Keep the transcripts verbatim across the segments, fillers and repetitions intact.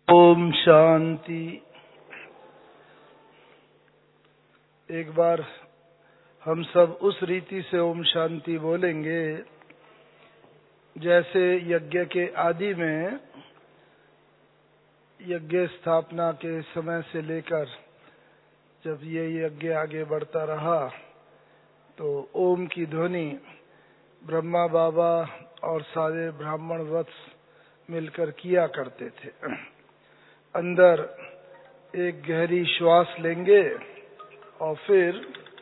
ओम शांति। एक बार हम सब उस रीति से ओम शांति बोलेंगे जैसे यज्ञ के आदि में यज्ञ स्थापना के समय से लेकर जब ये यज्ञ आगे बढ़ता रहा तो ओम की ध्वनि ब्रह्मा बाबा और सारे ब्राह्मण वत्स मिलकर किया करते थे। अंदर एक गहरी श्वास लेंगे और फिर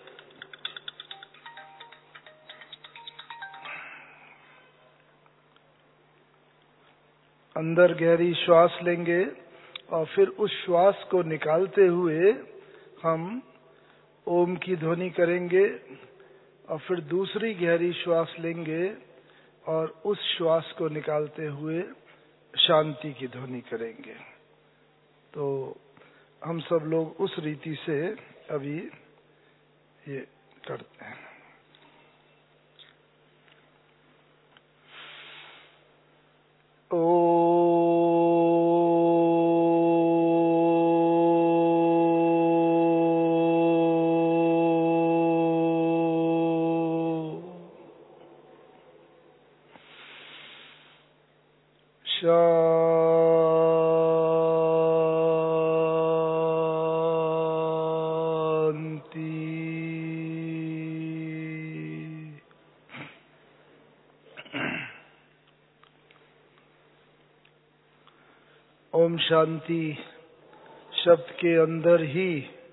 अंदर गहरी श्वास लेंगे और फिर उस श्वास को निकालते हुए हम ओम की ध्वनि करेंगे और फिर दूसरी गहरी श्वास लेंगे और उस श्वास को निकालते हुए शांति की ध्वनि करेंगे। तो हम सब लोग उस रीति से अभी ये करते हैं। ओ ओम शांति शब्द के अंदर ही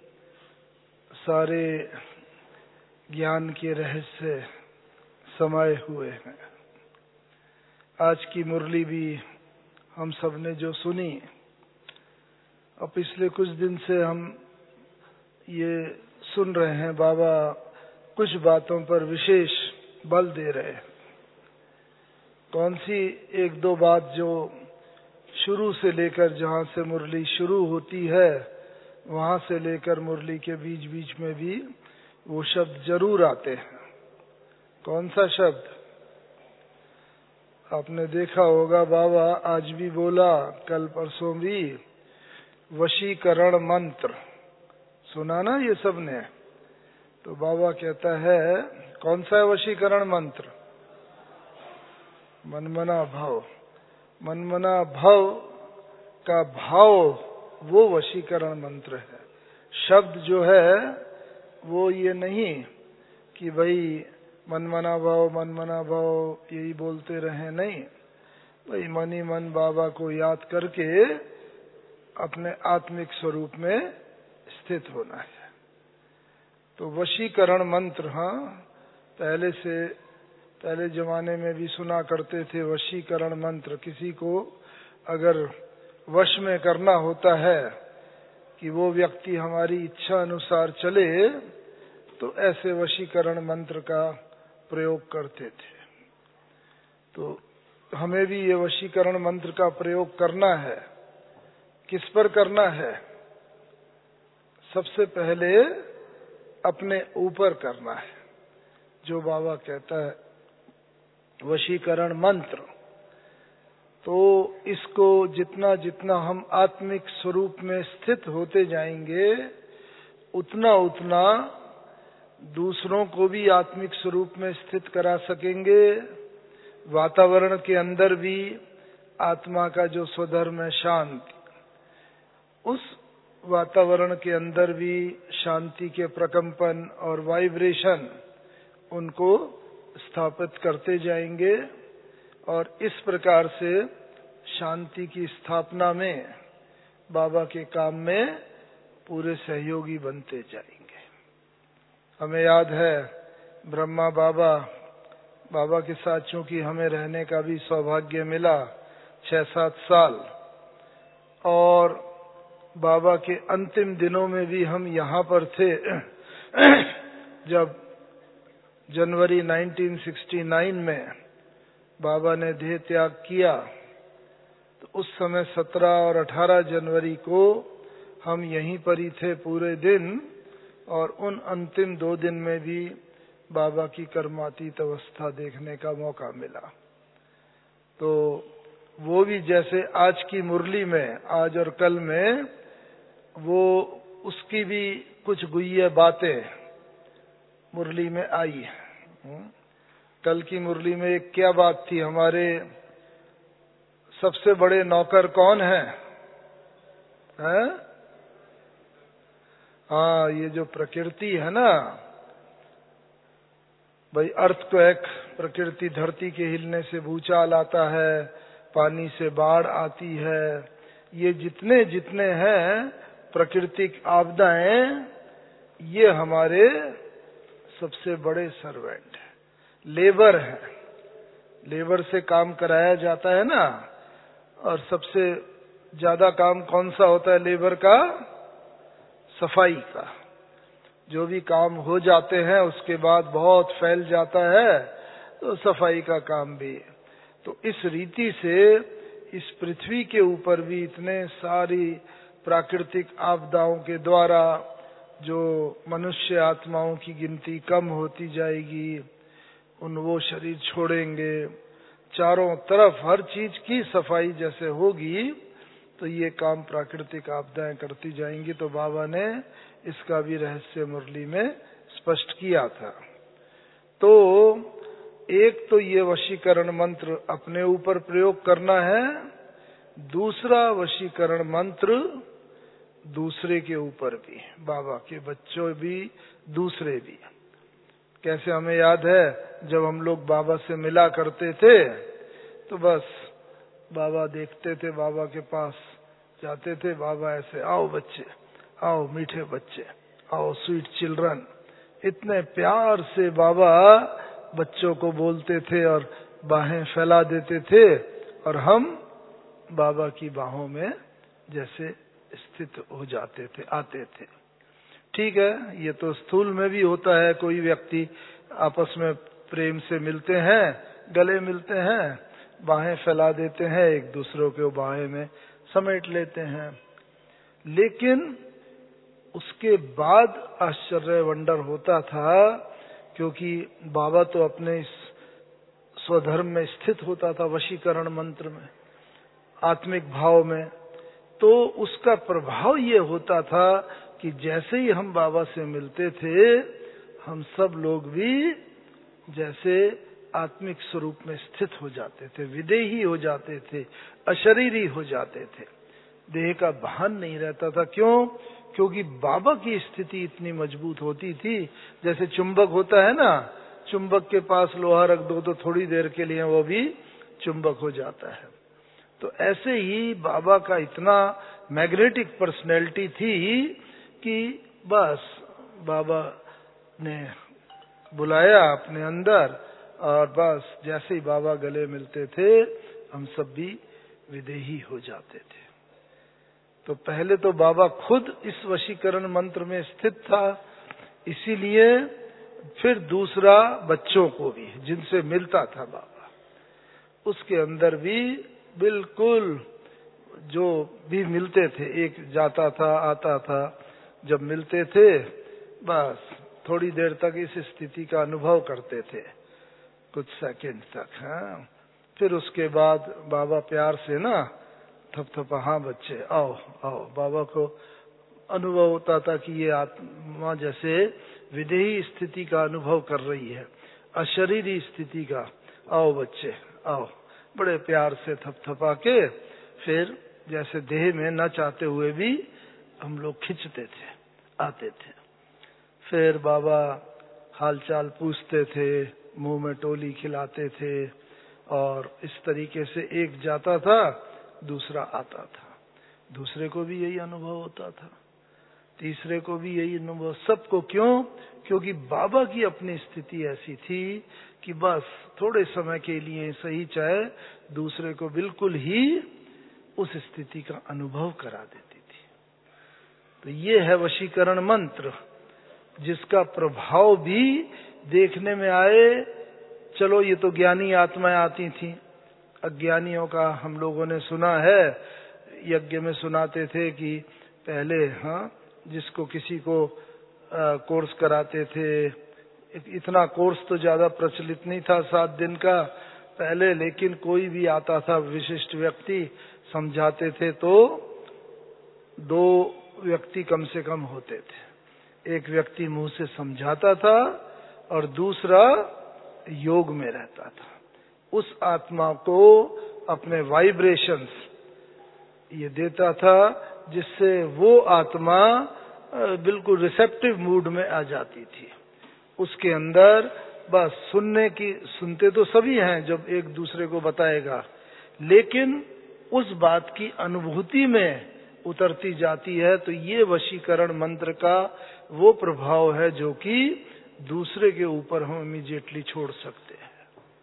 सारे ज्ञान के रहस्य समाये हुए हैं। आज की मुरली भी हम सब ने जो सुनी और पिछले कुछ दिन से हम ये सुन रहे हैं, बाबा कुछ बातों पर विशेष बल दे रहे हैं। कौन सी एक दो बात जो शुरू से लेकर जहाँ से मुरली शुरू होती है वहाँ से लेकर मुरली के बीच बीच में भी वो शब्द जरूर आते हैं। कौन सा शब्द? आपने देखा होगा बाबा आज भी बोला, कल परसों भी, वशीकरण मंत्र सुना ना ये सब ने। तो बाबा कहता है कौन सा है वशीकरण मंत्र? मनमना भाव। मनमना भाव का भाव वो वशीकरण मंत्र है। शब्द जो है वो ये नहीं कि भाई मनमना भाव मनमना भाव यही बोलते रहे, नहीं भाई मन ही मन बाबा को याद करके अपने आत्मिक स्वरूप में स्थित होना है। तो वशीकरण मंत्र, हाँ पहले से पहले जमाने में भी सुना करते थे वशीकरण मंत्र। किसी को अगर वश में करना होता है कि वो व्यक्ति हमारी इच्छा अनुसार चले तो ऐसे वशीकरण मंत्र का प्रयोग करते थे। तो हमें भी ये वशीकरण मंत्र का प्रयोग करना है। किस पर करना है? सबसे पहले अपने ऊपर करना है। जो बाबा कहता है वशीकरण मंत्र, तो इसको जितना जितना हम आत्मिक स्वरूप में स्थित होते जाएंगे उतना उतना दूसरों को भी आत्मिक स्वरूप में स्थित करा सकेंगे। वातावरण के अंदर भी आत्मा का जो स्वधर्म है शांति, उस वातावरण के अंदर भी शांति के प्रकंपन और वाइब्रेशन उनको स्थापित करते जाएंगे और इस प्रकार से शांति की स्थापना में बाबा के काम में पूरे सहयोगी बनते जाएंगे। हमें याद है ब्रह्मा बाबा बाबा के साथ चूंकि हमें रहने का भी सौभाग्य मिला छह सात साल, और बाबा के अंतिम दिनों में भी हम यहाँ पर थे। जब जनवरी उन्नीस सौ उनहत्तर में बाबा ने देह त्याग किया तो उस समय सत्रह और अठारह जनवरी को हम यहीं पर ही थे पूरे दिन, और उन अंतिम दो दिन में भी बाबा की कर्मातीत अवस्था देखने का मौका मिला। तो वो भी जैसे आज की मुरली में, आज और कल में, वो उसकी भी कुछ गुह्य बातें मुरली में आई। कल की मुरली में एक क्या बात थी, हमारे सबसे बड़े नौकर कौन है, हैं? हाँ, ये जो प्रकृति है ना भाई, अर्थक्वेक, प्रकृति धरती के हिलने से भूचाल आता है, पानी से बाढ़ आती है, ये जितने जितने हैं प्राकृतिक आपदाएं, ये हमारे सबसे बड़े सर्वेंट हैं, लेबर है। लेबर से काम कराया जाता है ना, और सबसे ज्यादा काम कौन सा होता है लेबर का? सफाई का। जो भी काम हो जाते हैं उसके बाद बहुत फैल जाता है, तो सफाई का काम भी। तो इस रीति से इस पृथ्वी के ऊपर भी इतने सारी प्राकृतिक आपदाओं के द्वारा जो मनुष्य आत्माओं की गिनती कम होती जाएगी, उन वो शरीर छोड़ेंगे, चारों तरफ हर चीज की सफाई जैसे होगी, तो ये काम प्राकृतिक आपदाएं करती जाएंगी। तो बाबा ने इसका भी रहस्य मुरली में स्पष्ट किया था। तो एक तो ये वशीकरण मंत्र अपने ऊपर प्रयोग करना है, दूसरा वशीकरण मंत्र दूसरे के ऊपर भी, बाबा के बच्चों भी, दूसरे भी। कैसे हमें याद है, जब हम लोग बाबा से मिला करते थे तो बस बाबा देखते थे, बाबा के पास जाते थे, बाबा ऐसे, आओ बच्चे, आओ मीठे बच्चे, आओ स्वीट चिल्ड्रन, इतने प्यार से बाबा बच्चों को बोलते थे और बाहें फैला देते थे, और हम बाबा की बाहों में जैसे स्थित हो जाते थे, आते थे। ठीक है, ये तो स्थूल में भी होता है, कोई व्यक्ति आपस में प्रेम से मिलते हैं, गले मिलते हैं, बाहें फैला देते हैं, एक दूसरों के बाहें में समेट लेते हैं। लेकिन उसके बाद आश्चर्य वंडर होता था, क्योंकि बाबा तो अपने इस स्वधर्म में स्थित होता था, वशीकरण मंत्र में, आत्मिक भाव में। तो उसका प्रभाव ये होता था कि जैसे ही हम बाबा से मिलते थे, हम सब लोग भी जैसे आत्मिक स्वरूप में स्थित हो जाते थे, विदेही हो जाते थे, अशरीरी हो जाते थे, देह का भान नहीं रहता था। क्यों? क्योंकि बाबा की स्थिति इतनी मजबूत होती थी। जैसे चुंबक होता है ना, चुंबक के पास लोहा रख दो तो थोड़ी देर के लिए वो भी चुंबक हो जाता है। तो ऐसे ही बाबा का इतना मैग्नेटिक पर्सनैलिटी थी कि बस बाबा ने बुलाया अपने अंदर, और बस जैसे ही बाबा गले मिलते थे, हम सब भी विदेही हो जाते थे। तो पहले तो बाबा खुद इस वशीकरण मंत्र में स्थित था, इसीलिए फिर दूसरा बच्चों को भी जिनसे मिलता था बाबा, उसके अंदर भी बिल्कुल जो भी मिलते थे, एक जाता था आता था, जब मिलते थे बस थोड़ी देर तक इस स्थिति का अनुभव करते थे, कुछ सेकंड तक। हाँ, फिर उसके बाद बाबा प्यार से ना थपथपा, हाँ बच्चे आओ आओ। बाबा को अनुभव होता था कि ये आत्मा जैसे विदेही स्थिति का अनुभव कर रही है, अशरीरी स्थिति का। आओ बच्चे आओ, बड़े प्यार से थपथपा के फिर जैसे देह में न चाहते हुए भी हम लोग खिंचते थे, आते थे। फिर बाबा हालचाल पूछते थे, मुंह में टोली खिलाते थे, और इस तरीके से एक जाता था दूसरा आता था, दूसरे को भी यही अनुभव होता था, तीसरे को भी यही अनुभव, सबको। क्यों? क्योंकि बाबा की अपनी स्थिति ऐसी थी कि बस थोड़े समय के लिए सही, चाहे दूसरे को बिल्कुल ही उस स्थिति का अनुभव करा देती थी। तो ये है वशीकरण मंत्र, जिसका प्रभाव भी देखने में आए। चलो ये तो ज्ञानी आत्माएं आती थी, अज्ञानियों का हम लोगों ने सुना है, यज्ञ में सुनाते थे कि पहले, हाँ, जिसको किसी को आ, कोर्स कराते थे, इतना कोर्स तो ज्यादा प्रचलित नहीं था, सात दिन का, पहले, लेकिन कोई भी आता था विशिष्ट व्यक्ति समझाते थे तो दो व्यक्ति कम से कम होते थे। एक व्यक्ति मुंह से समझाता था और दूसरा योग में रहता था। उस आत्मा को अपने वाइब्रेशंस ये देता था जिससे वो आत्मा बिल्कुल रिसेप्टिव मूड में आ जाती थी। उसके अंदर बस सुनने की, सुनते तो सभी हैं जब एक दूसरे को बताएगा, लेकिन उस बात की अनुभूति में उतरती जाती है। तो ये वशीकरण मंत्र का वो प्रभाव है जो कि दूसरे के ऊपर हम इमीडिएटली छोड़ सकते हैं,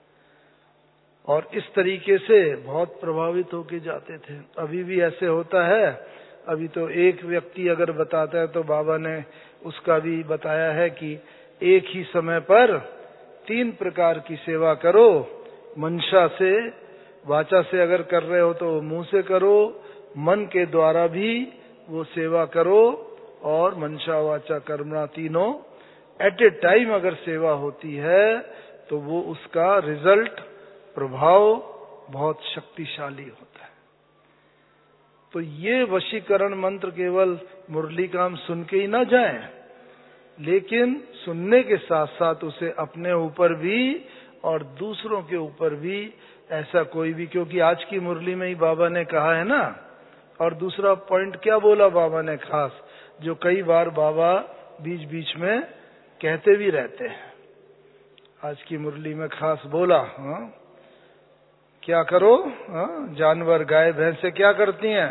और इस तरीके से बहुत प्रभावित होके जाते थे। अभी भी ऐसे होता है। अभी तो एक व्यक्ति अगर बताता है तो बाबा ने उसका भी बताया है कि एक ही समय पर तीन प्रकार की सेवा करो। मनसा से, वाचा से अगर कर रहे हो तो मुंह से करो, मन के द्वारा भी वो सेवा करो, और मनसा वाचा कर्मणा तीनों एट ए टाइम अगर सेवा होती है तो वो उसका रिजल्ट, प्रभाव बहुत शक्तिशाली होता है। तो ये वशीकरण मंत्र केवल मुरली का हम सुन के ही ना जाएं, लेकिन सुनने के साथ साथ उसे अपने ऊपर भी और दूसरों के ऊपर भी ऐसा कोई भी, क्योंकि आज की मुरली में ही बाबा ने कहा है ना। और दूसरा पॉइंट क्या बोला बाबा ने खास, जो कई बार बाबा बीच बीच में कहते भी रहते हैं। आज की मुरली में खास बोला, हाँ क्या करो, हाँ जानवर गाय भैंसे क्या करती हैं,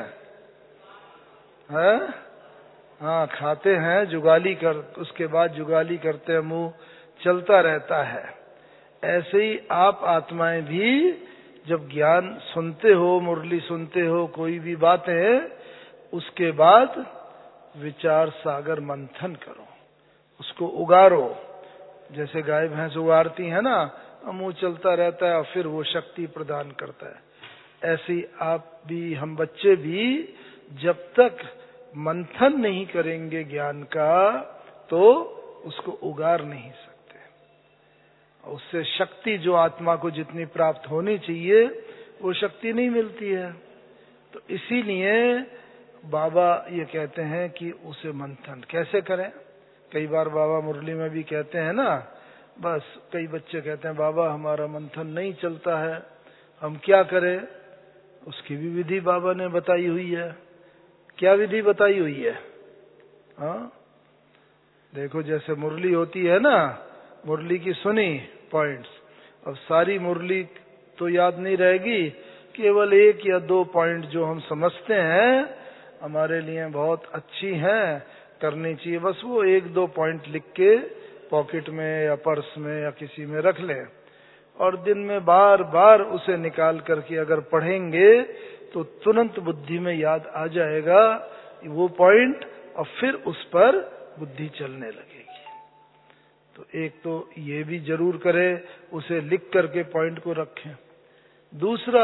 है? हाँ खाते हैं, जुगाली कर, उसके बाद जुगाली करते हैं, मुंह चलता रहता है। ऐसे ही आप आत्माएं भी जब ज्ञान सुनते हो, मुरली सुनते हो, कोई भी बातें, उसके बाद विचार सागर मंथन करो, उसको उगारो। जैसे गाय भैंस उगारती है ना, मुंह चलता रहता है और फिर वो शक्ति प्रदान करता है। ऐसे ही आप भी, हम बच्चे भी जब तक मंथन नहीं करेंगे ज्ञान का तो उसको उगार नहीं सकते। उससे शक्ति जो आत्मा को जितनी प्राप्त होनी चाहिए वो शक्ति नहीं मिलती है। तो इसीलिए बाबा ये कहते हैं कि उसे मंथन कैसे करें। कई बार बाबा मुरली में भी कहते हैं ना, बस कई बच्चे कहते हैं बाबा हमारा मंथन नहीं चलता है, हम क्या करें। उसकी भी विधि बाबा ने बताई हुई है। क्या विधि बताई हुई है? हाँ देखो, जैसे मुरली होती है ना, मुरली की सुनी पॉइंट्स, अब सारी मुरली तो याद नहीं रहेगी, केवल एक या दो पॉइंट जो हम समझते हैं हमारे लिए बहुत अच्छी हैं, करनी चाहिए, बस वो एक दो पॉइंट लिख के पॉकेट में या पर्स में या किसी में रख लें, और दिन में बार बार उसे निकाल करके अगर पढ़ेंगे तो तुरंत बुद्धि में याद आ जाएगा वो पॉइंट, और फिर उस पर बुद्धि चलने लगेगी। तो एक तो ये भी जरूर करें, उसे लिख करके पॉइंट को रखें। दूसरा,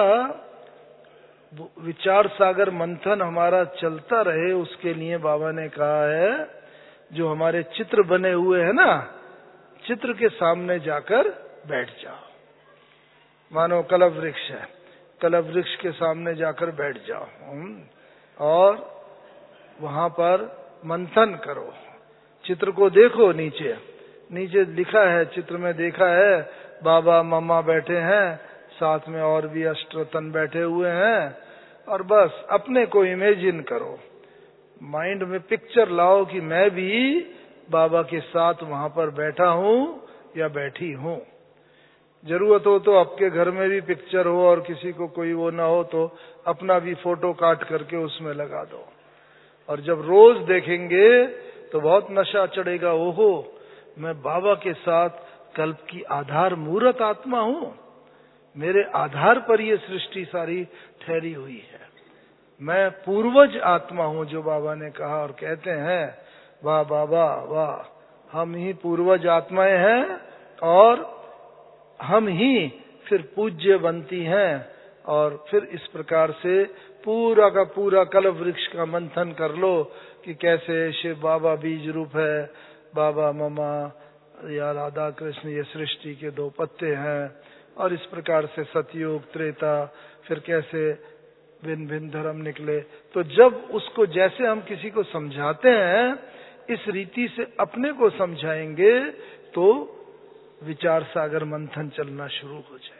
विचार सागर मंथन हमारा चलता रहे, उसके लिए बाबा ने कहा है जो हमारे चित्र बने हुए हैं ना, चित्र के सामने जाकर बैठ जाओ। मानो कलव वृक्ष है, कलव वृक्ष के सामने जाकर बैठ जाओ और वहां पर मंथन करो। चित्र को देखो, नीचे नीचे लिखा है, चित्र में देखा है बाबा मम्मा बैठे हैं, साथ में और भी अष्टरतन बैठे हुए हैं, और बस अपने को इमेजिन करो, माइंड में पिक्चर लाओ कि मैं भी बाबा के साथ वहां पर बैठा हूं या बैठी हूं। जरूरत हो तो आपके घर में भी पिक्चर हो और किसी को कोई वो ना हो तो अपना भी फोटो काट करके उसमें लगा दो, और जब रोज देखेंगे तो बहुत नशा चढ़ेगा। ओहो, मैं बाबा के साथ कल्प की आधार मूर्त आत्मा हूं, मेरे आधार पर ये सृष्टि सारी ठहरी हुई है, मैं पूर्वज आत्मा हूं, जो बाबा ने कहा। और कहते हैं वाह बाबा वाह, हम ही पूर्वज आत्माएं हैं और हम ही फिर पूज्य बनती हैं। और फिर इस प्रकार से पूरा का पूरा कल्प वृक्ष का मंथन कर लो कि कैसे शिव बाबा बीज रूप है, बाबा ममा या राधा कृष्ण ये सृष्टि के दो पत्ते हैं, और इस प्रकार से सतयुग, त्रेता, फिर कैसे भिन्न भिन्न धर्म निकले। तो जब उसको जैसे हम किसी को समझाते हैं, इस रीति से अपने को समझाएंगे तो विचार सागर मंथन चलना शुरू हो जाएगा।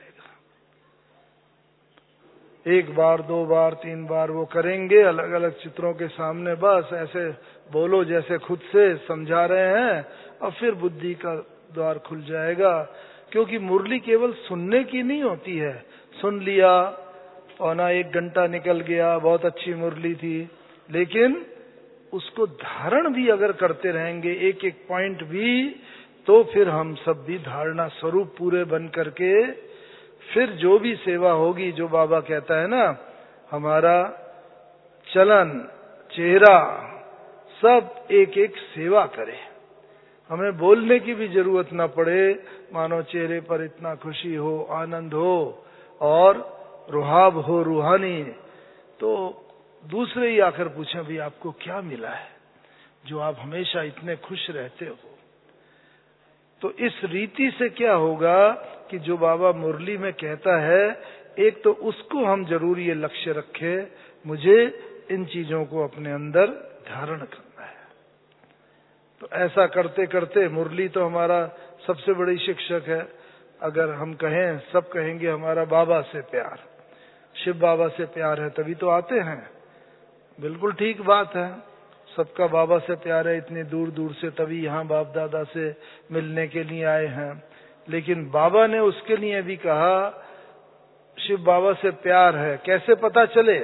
एक बार, दो बार, तीन बार वो करेंगे अलग अलग चित्रों के सामने, बस ऐसे बोलो जैसे खुद से समझा रहे हैं, और फिर बुद्धि का द्वार खुल जाएगा। क्योंकि मुरली केवल सुनने की नहीं होती है। सुन लिया और ना एक घंटा निकल गया, बहुत अच्छी मुरली थी, लेकिन उसको धारण भी अगर करते रहेंगे एक एक पॉइंट भी, तो फिर हम सब भी धारणा स्वरूप पूरे बन करके फिर जो भी सेवा होगी, जो बाबा कहता है ना, हमारा चलन, चेहरा, सब एक एक सेवा करे। हमें बोलने की भी जरूरत ना पड़े, मानो चेहरे पर इतना खुशी हो, आनंद हो और रुहाब हो रूहानी। तो दूसरे ही आकर पूछें, भाई आपको क्या मिला है जो आप हमेशा इतने खुश रहते हो? तो इस रीति से क्या होगा कि जो बाबा मुरली में कहता है, एक तो उसको हम जरूर ये लक्ष्य रखें, मुझे इन चीजों को अपने अंदर धारण करना है। तो ऐसा करते करते, मुरली तो हमारा सबसे बड़ी शिक्षक है। अगर हम कहें, सब कहेंगे हमारा बाबा से प्यार, शिव बाबा से प्यार है तभी तो आते हैं। बिल्कुल ठीक बात है, सबका बाबा से प्यार है, इतनी दूर दूर से तभी यहाँ बाप दादा से मिलने के लिए आए हैं। लेकिन बाबा ने उसके लिए भी कहा, शिव बाबा से प्यार है, कैसे पता चले?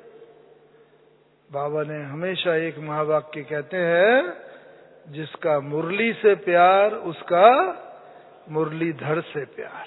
बाबा ने हमेशा एक महावाक्य कहते हैं, जिसका मुरली से प्यार उसका मुरलीधर से प्यार।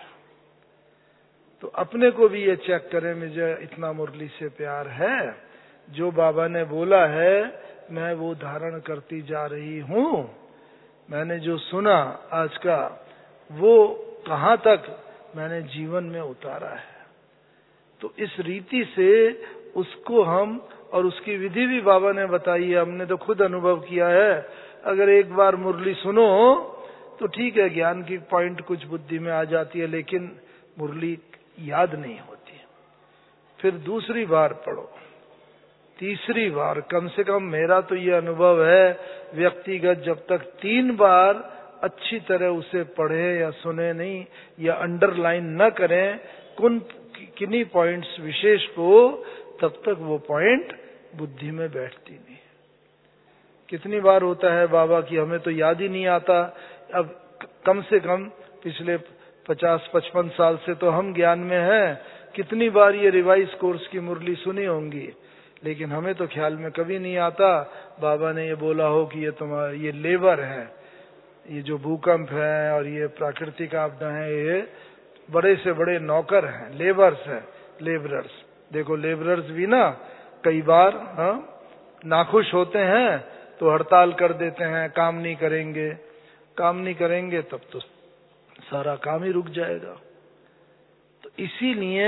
तो अपने को भी ये चेक करें, मुझे इतना मुरली से प्यार है, जो बाबा ने बोला है मैं वो धारण करती जा रही हूँ। मैंने जो सुना आज का, वो कहाँ तक मैंने जीवन में उतारा है। तो इस रीति से उसको हम, और उसकी विधि भी बाबा ने बताई है, हमने तो खुद अनुभव किया है। अगर एक बार मुरली सुनो तो ठीक है, ज्ञान की पॉइंट कुछ बुद्धि में आ जाती है, लेकिन मुरली याद नहीं होती। फिर दूसरी बार पढ़ो, तीसरी बार, कम से कम मेरा तो ये अनुभव है व्यक्तिगत, जब तक तीन बार अच्छी तरह उसे पढ़े या सुने नहीं, या अंडरलाइन न करें कुन किन्हीं पॉइंट्स विशेष को, तब तक वो पॉइंट बुद्धि में बैठती नहीं। कितनी बार होता है बाबा की हमें तो याद ही नहीं आता। अब कम से कम पिछले पचास पचपन साल से तो हम ज्ञान में हैं, कितनी बार ये रिवाइज कोर्स की मुरली सुनी होंगी, लेकिन हमें तो ख्याल में कभी नहीं आता बाबा ने ये बोला हो कि ये तुम्हारा ये लेबर है, ये जो भूकंप है और ये प्राकृतिक आपदा है, ये बड़े से बड़े नौकर हैं, लेबर्स हैं, लेबरर्स। देखो लेबरर्स भी ना कई बार हाँ नाखुश होते हैं तो हड़ताल कर देते हैं, काम नहीं करेंगे, काम नहीं करेंगे तब तो सारा काम ही रुक जाएगा। तो इसीलिए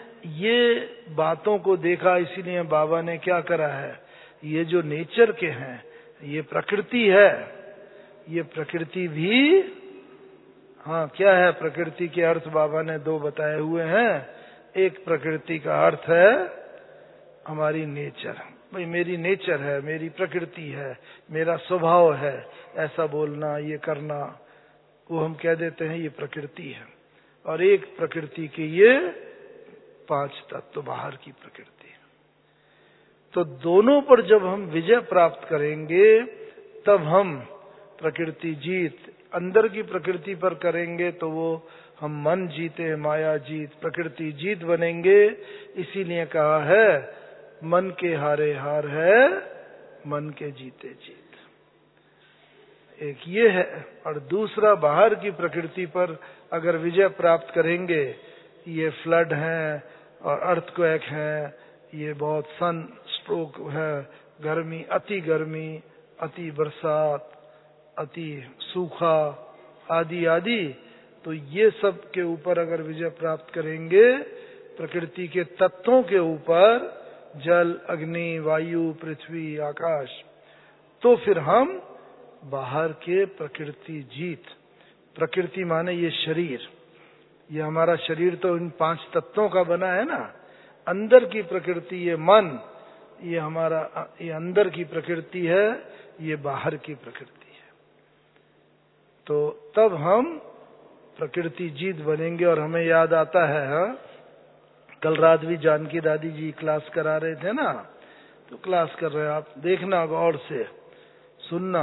ये बातों को देखा, इसीलिए बाबा ने क्या करा है, ये जो नेचर के हैं, ये प्रकृति है, ये प्रकृति भी, हाँ क्या है प्रकृति के अर्थ बाबा ने दो बताए हुए हैं। एक प्रकृति का अर्थ है हमारी नेचर, भाई मेरी नेचर है, मेरी प्रकृति है, मेरा स्वभाव है, ऐसा बोलना, ये करना, वो हम कह देते हैं ये प्रकृति है। और एक प्रकृति के ये पांच तत्व बाहर की प्रकृति। तो दोनों पर जब हम विजय प्राप्त करेंगे, तब हम प्रकृति जीत, अंदर की प्रकृति पर करेंगे तो वो हम मन जीते माया जीत, प्रकृति जीत बनेंगे। इसीलिए कहा है मन के हारे हार है, मन के जीते जीत। एक ये है, और दूसरा बाहर की प्रकृति पर अगर विजय प्राप्त करेंगे, ये फ्लड है और अर्थक्वेक है, ये बहुत सन स्ट्रोक है, गर्मी, अति गर्मी, अति बरसात, अति सूखा आदि आदि, तो ये सब के ऊपर अगर विजय प्राप्त करेंगे, प्रकृति के तत्वों के ऊपर, जल, अग्नि, वायु, पृथ्वी, आकाश, तो फिर हम बाहर के प्रकृति जीत, प्रकृति माने ये शरीर, ये हमारा शरीर तो इन पांच तत्वों का बना है ना। अंदर की प्रकृति ये मन, ये हमारा ये अंदर की प्रकृति है, ये बाहर की प्रकृति है। तो तब हम प्रकृति जीत बनेंगे। और हमें याद आता है, हा? कल रात भी जानकी दादी जी क्लास करा रहे थे ना, तो क्लास कर रहे हैं, आप देखना गौर से सुनना।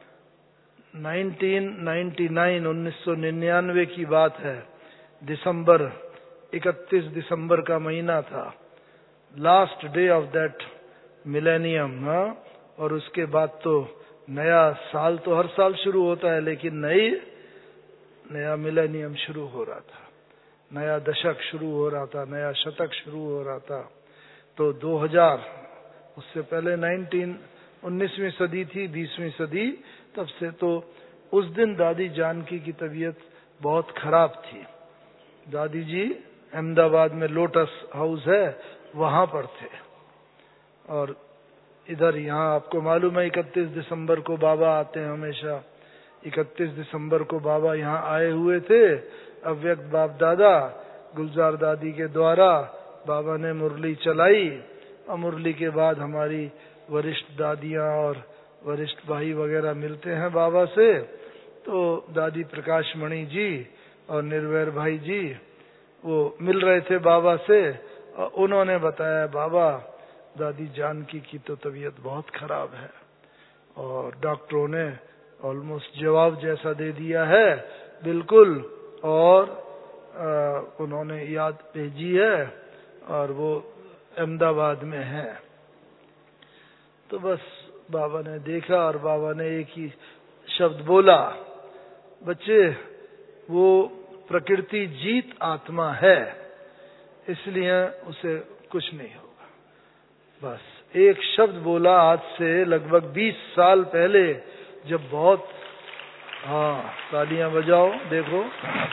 उन्नीस सौ निन्यानवे की बात है, दिसंबर इकतीस दिसंबर का महीना था, last day of that millennium. और उसके बाद तो नया साल तो हर साल शुरू होता है, लेकिन नई नया मिलेनियम शुरू हो रहा था, नया दशक शुरू हो रहा था, नया शतक शुरू हो रहा था। तो दो हज़ार, उससे पहले नाइनटीन उन्नीसवीं सदी थी, बीसवीं सदी, तब से तो उस दिन दादी जानकी की तबीयत बहुत खराब थी। दादी जी अहमदाबाद में लोटस हाउस है, वहां पर थे। और इधर यहाँ आपको मालूम है इकतीस दिसंबर को बाबा आते हैं हमेशा। इकतीस दिसंबर को बाबा यहाँ आए हुए थे। अव्यक्त बाप दादा गुलजार दादी के द्वारा बाबा ने मुरली चलाई, और मुरली के बाद हमारी वरिष्ठ दादियाँ और वरिष्ठ भाई वगैरह मिलते हैं बाबा से। तो दादी प्रकाश मणि जी और निर्वैर भाई जी वो मिल रहे थे बाबा से, और उन्होंने बताया बाबा दादी जानकी की तो तबीयत बहुत खराब है, और डॉक्टरों ने ऑलमोस्ट जवाब जैसा दे दिया है बिल्कुल, और आ, उन्होंने याद भेजी है, और वो अहमदाबाद में है। तो बस बाबा ने देखा और बाबा ने एक ही शब्द बोला, बच्चे वो प्रकृति जीत आत्मा है, इसलिए उसे कुछ नहीं होगा। बस एक शब्द बोला, आज से लगभग बीस साल पहले, जब बहुत, हाँ तालियां बजाओ देखो।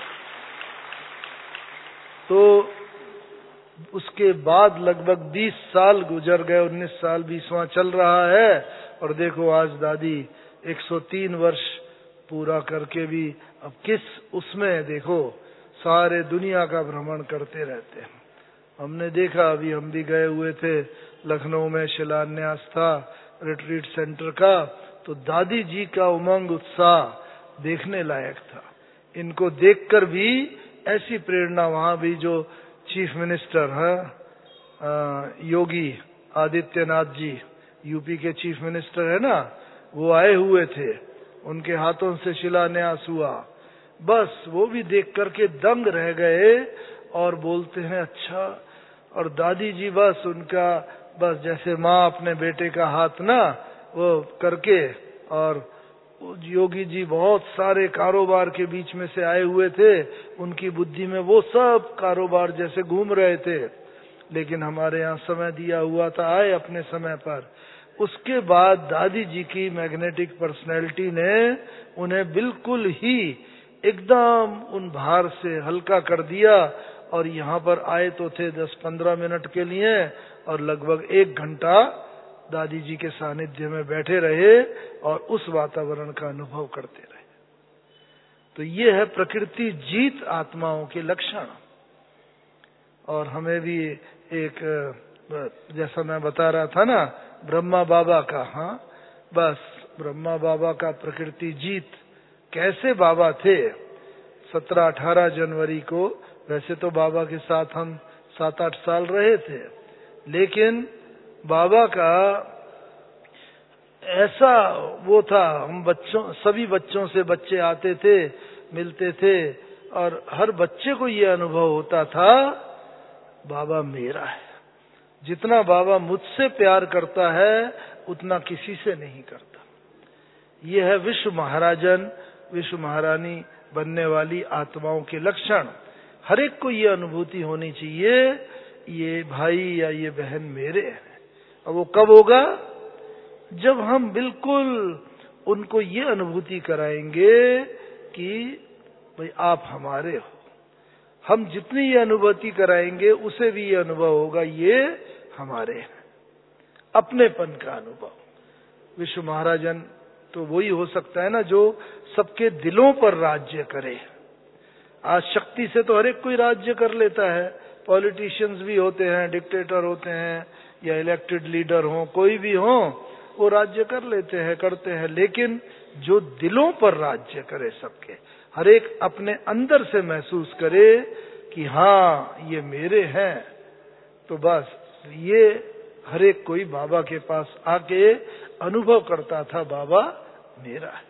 तो उसके बाद लगभग बीस साल गुजर गए, उन्नीस साल बीसवां चल रहा है, और देखो आज दादी एक सौ तीन वर्ष पूरा करके भी अब किस उसमें देखो सारे दुनिया का भ्रमण करते रहते हैं। हमने देखा, अभी हम भी गए हुए थे, लखनऊ में शिलान्यास था रिट्रीट सेंटर का, तो दादी जी का उमंग उत्साह देखने लायक था। इनको देखकर भी ऐसी प्रेरणा, वहां भी जो चीफ मिनिस्टर है योगी आदित्यनाथ जी, यूपी के चीफ मिनिस्टर है ना, वो आए हुए थे, उनके हाथों से शिलान्यास हुआ। बस वो भी देख करके दंग रह गए, और बोलते हैं अच्छा। और दादी जी बस उनका, बस जैसे माँ अपने बेटे का हाथ ना वो करके, और योगी जी बहुत सारे कारोबार के बीच में से आए हुए थे, उनकी बुद्धि में वो सब कारोबार जैसे घूम रहे थे, लेकिन हमारे यहाँ समय दिया हुआ था, आए अपने समय पर। उसके बाद दादी जी की मैग्नेटिक पर्सनैलिटी ने उन्हें बिल्कुल ही एकदम उन भार से हल्का कर दिया, और यहाँ पर आए तो थे दस पंद्रह मिनट के लिए, और लगभग एक घंटा दादी जी के सानिध्य में बैठे रहे और उस वातावरण का अनुभव करते रहे। तो ये है प्रकृति जीत आत्माओं के लक्षण। और हमें भी एक, जैसा मैं बता रहा था ना ब्रह्मा बाबा का, हाँ बस ब्रह्मा बाबा का प्रकृति जीत कैसे बाबा थे। सत्रह अठारह जनवरी को, वैसे तो बाबा के साथ हम सात आठ साल रहे थे, लेकिन बाबा का ऐसा वो था, हम बच्चों सभी बच्चों से बच्चे आते थे, मिलते थे, और हर बच्चे को ये अनुभव होता था बाबा मेरा है। जितना बाबा मुझसे प्यार करता है उतना किसी से नहीं करता। ये है विश्व महाराजन विश्व महारानी बनने वाली आत्माओं के लक्षण। हर एक को ये अनुभूति होनी चाहिए, ये भाई या ये बहन मेरे हैं। और वो कब होगा? जब हम बिल्कुल उनको ये अनुभूति कराएंगे कि भाई आप हमारे हो। हम जितनी ये अनुभूति कराएंगे उसे भी ये अनुभव होगा ये हमारे हैं, अपनेपन का अनुभव। विश्व महाराजन तो वही हो सकता है ना जो सबके दिलों पर राज्य करे। आज शक्ति से तो हर एक कोई राज्य कर लेता है, पॉलिटिशियंस भी होते हैं, डिक्टेटर होते हैं, या इलेक्टेड लीडर हो, कोई भी हो, वो राज्य कर लेते हैं, करते हैं। लेकिन जो दिलों पर राज्य करे सबके, हर एक अपने अंदर से महसूस करे कि हाँ ये मेरे हैं, तो बस ये हर एक कोई बाबा के पास आके अनुभव करता था, बाबा मेरा है।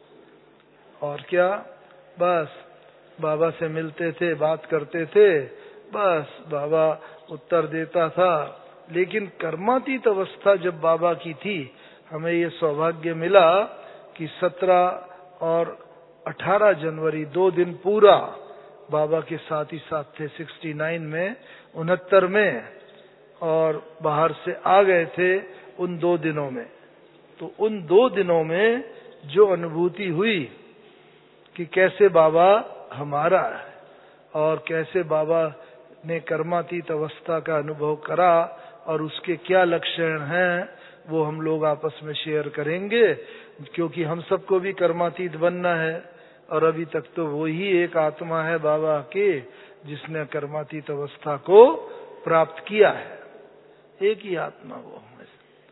और क्या, बस बाबा से मिलते थे, बात करते थे, बस बाबा उत्तर देता था। लेकिन कर्मातीत अवस्था जब बाबा की थी, हमें ये सौभाग्य मिला कि सत्रह और अठारह जनवरी दो दिन पूरा बाबा के साथ ही साथ थे, सिक्सटी नाइन में, उनहत्तर में, और बाहर से आ गए थे उन दो दिनों में। तो उन दो दिनों में जो अनुभूति हुई कि कैसे बाबा हमारा है और कैसे बाबा ने कर्मातीत अवस्था का अनुभव करा और उसके क्या लक्षण हैं, वो हम लोग आपस में शेयर करेंगे, क्योंकि हम सबको भी कर्मातीत बनना है। और अभी तक तो वो ही एक आत्मा है बाबा के जिसने कर्मातीत अवस्था को प्राप्त किया है, एक ही आत्मा वो हमें।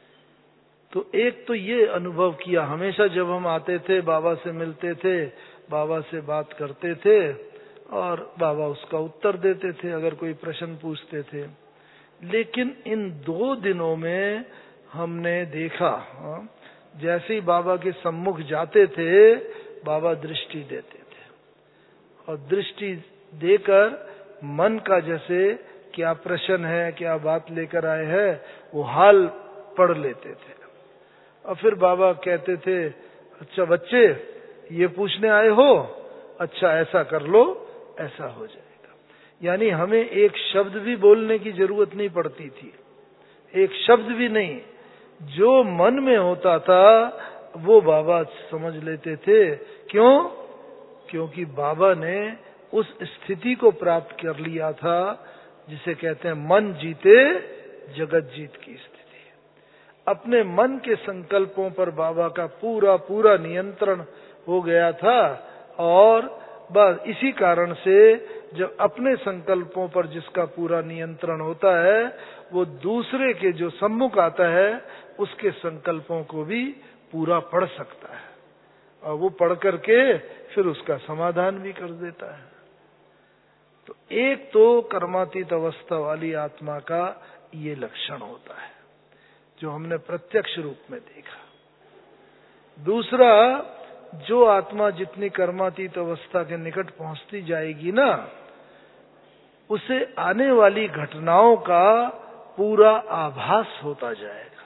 तो एक तो ये अनुभव किया, हमेशा जब हम आते थे बाबा से मिलते थे, बाबा से बात करते थे और बाबा उसका उत्तर देते थे अगर कोई प्रश्न पूछते थे। लेकिन इन दो दिनों में हमने देखा, जैसे ही बाबा के सम्मुख जाते थे, बाबा दृष्टि देते थे और दृष्टि देकर मन का जैसे क्या प्रश्न है, क्या बात लेकर आए हैं, वो हाल पढ़ लेते थे। और फिर बाबा कहते थे, अच्छा बच्चे ये पूछने आए हो, अच्छा ऐसा कर लो, ऐसा हो जाएगा। यानी हमें एक शब्द भी बोलने की जरूरत नहीं पड़ती थी, एक शब्द भी नहीं, जो मन में होता था वो बाबा समझ लेते थे। क्यों? क्योंकि बाबा ने उस स्थिति को प्राप्त कर लिया था जिसे कहते हैं मन जीते जगत जीत की स्थिति। अपने मन के संकल्पों पर बाबा का पूरा पूरा नियंत्रण हो गया था और बस इसी कारण से जब अपने संकल्पों पर जिसका पूरा नियंत्रण होता है, वो दूसरे के जो सम्मुख आता है उसके संकल्पों को भी पूरा पढ़ सकता है और वो पढ़ करके फिर उसका समाधान भी कर देता है। तो एक तो कर्मातीत अवस्था वाली आत्मा का ये लक्षण होता है जो हमने प्रत्यक्ष रूप में देखा। दूसरा, जो आत्मा जितनी कर्मातीत अवस्था के निकट पहुंचती जाएगी ना, उसे आने वाली घटनाओं का पूरा आभास होता जाएगा।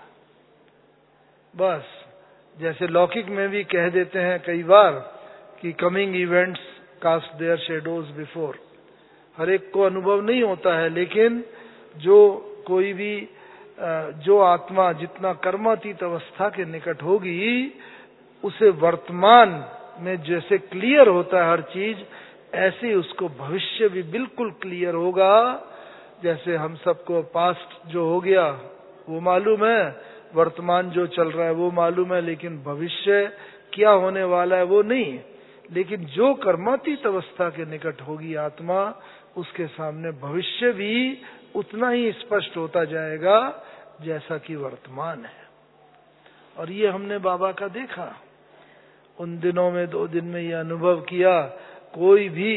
बस जैसे लौकिक में भी कह देते हैं कई बार कि coming events cast their shadows before. हर एक को अनुभव नहीं होता है, लेकिन जो कोई भी जो आत्मा जितना कर्मातीत अवस्था के निकट होगी, उसे वर्तमान में जैसे क्लियर होता है हर चीज, ऐसे उसको भविष्य भी बिल्कुल क्लियर होगा। जैसे हम सबको पास्ट जो हो गया वो मालूम है, वर्तमान जो चल रहा है वो मालूम है, लेकिन भविष्य क्या होने वाला है वो नहीं। लेकिन जो कर्मातीत अवस्था के निकट होगी आत्मा, उसके सामने भविष्य भी उतना ही स्पष्ट होता जाएगा जैसा कि वर्तमान है। और ये हमने बाबा का देखा उन दिनों में, दो दिन में ये अनुभव किया। कोई भी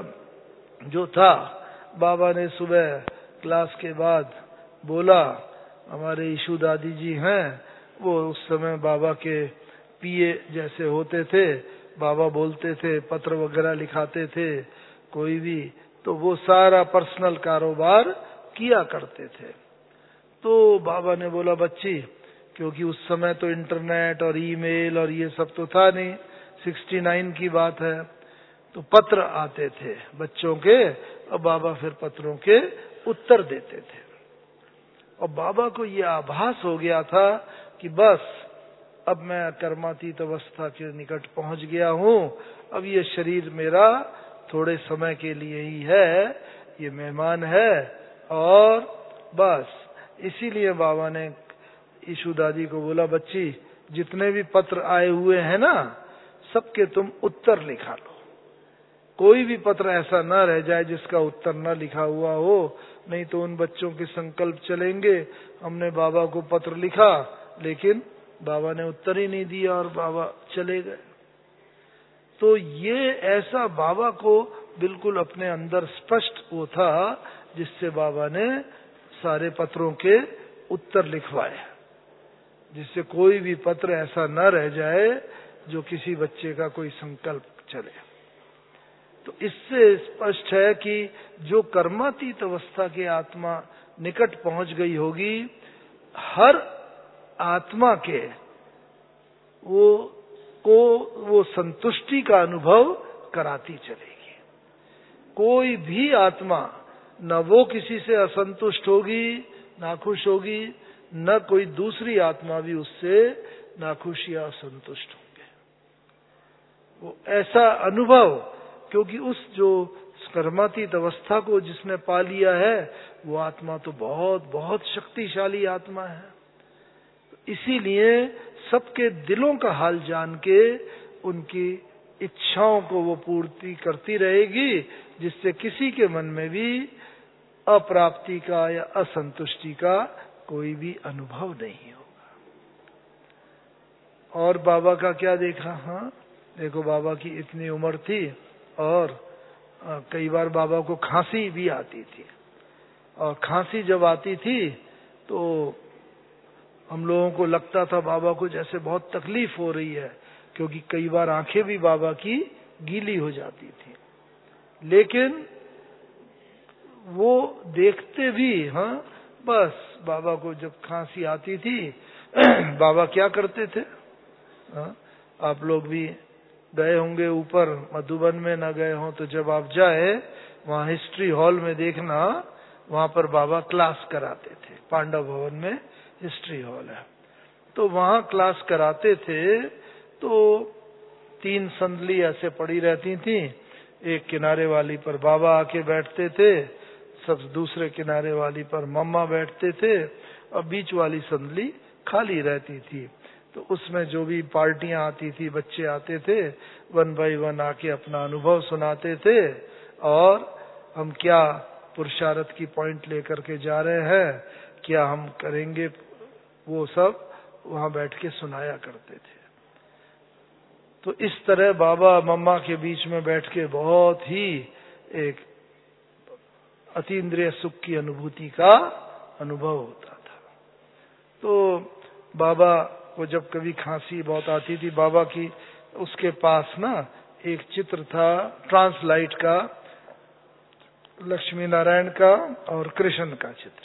जो था, बाबा ने सुबह क्लास के बाद बोला, हमारे ईशु दादी जी हैं, वो उस समय बाबा के पीए जैसे होते थे, बाबा बोलते थे, पत्र वगैरह लिखाते थे, कोई भी तो वो सारा पर्सनल कारोबार किया करते थे। तो बाबा ने बोला, बच्ची, क्योंकि उस समय तो इंटरनेट और ईमेल और ये सब तो था नहीं, सिक्सटी नाइन की बात है, तो पत्र आते थे बच्चों के और बाबा फिर पत्रों के उत्तर देते थे। और बाबा को ये आभास हो गया था कि बस अब मैं कर्मातीत अवस्था के निकट पहुंच गया हूं, अब ये शरीर मेरा थोड़े समय के लिए ही है, ये मेहमान है। और बस इसीलिए बाबा ने ईशु दादी को बोला, बच्ची, जितने भी पत्र आए हुए हैं ना, सबके तुम उत्तर लिखा लो, कोई भी पत्र ऐसा न रह जाए जिसका उत्तर न लिखा हुआ हो, नहीं तो उन बच्चों के संकल्प चलेंगे, हमने बाबा को पत्र लिखा लेकिन बाबा ने उत्तर ही नहीं दिया और बाबा चले गए। तो ये ऐसा बाबा को बिल्कुल अपने अंदर स्पष्ट वो था, जिससे बाबा ने सारे पत्रों के उत्तर लिखवाए, जिससे कोई भी पत्र ऐसा न रह जाए जो किसी बच्चे का कोई संकल्प चले। तो इससे स्पष्ट है कि जो कर्मातीत अवस्था की आत्मा निकट पहुंच गई होगी, हर आत्मा के वो को वो संतुष्टि का अनुभव कराती चलेगी। कोई भी आत्मा न वो किसी से असंतुष्ट होगी, नाखुश होगी, न कोई दूसरी आत्मा भी उससे नाखुश या असंतुष्ट होंगे। वो ऐसा अनुभव, क्योंकि उस जो कर्मातीत अवस्था को जिसने पा लिया है, वो आत्मा तो बहुत बहुत शक्तिशाली आत्मा है। इसीलिए सबके दिलों का हाल जान के उनकी इच्छाओं को वो पूर्ति करती रहेगी, जिससे किसी के मन में भी अप्राप्ति का या असंतुष्टि का कोई भी अनुभव नहीं होगा। और बाबा का क्या देखा? हाँ देखो, बाबा की इतनी उम्र थी और आ, कई बार बाबा को खांसी भी आती थी, और खांसी जब आती थी तो हम लोगों को लगता था बाबा को जैसे बहुत तकलीफ हो रही है, क्योंकि कई बार आंखें भी बाबा की गीली हो जाती थी। लेकिन वो देखते भी, हाँ बस बाबा को जब खांसी आती थी बाबा क्या करते थे? हाँ, आप लोग भी गए होंगे ऊपर मधुबन में, न गए हों तो जब आप जाए वहाँ हिस्ट्री हॉल में देखना, वहाँ पर बाबा क्लास कराते थे। पांडव भवन में हिस्ट्री हॉल है, तो वहाँ क्लास कराते थे। तो तीन संदली ऐसे पड़ी रहती थी, एक किनारे वाली पर बाबा आके बैठते थे, सब दूसरे किनारे वाली पर मम्मा बैठते थे, और बीच वाली संदली खाली रहती थी। तो उसमें जो भी पार्टियां आती थी, बच्चे आते थे, वन बाई वन आके अपना अनुभव सुनाते थे, और हम क्या पुरुषार्थ की पॉइंट लेकर के जा रहे हैं, क्या हम करेंगे, वो सब वहां बैठ के सुनाया करते थे। तो इस तरह बाबा मम्मा के बीच में बैठ के बहुत ही एक अतीन्द्रिय सुख की अनुभूति का अनुभव होता था। तो बाबा को जब कभी खांसी बहुत आती थी, बाबा की उसके पास ना एक चित्र था ट्रांसलाइट का, लक्ष्मी नारायण का और कृष्ण का चित्र।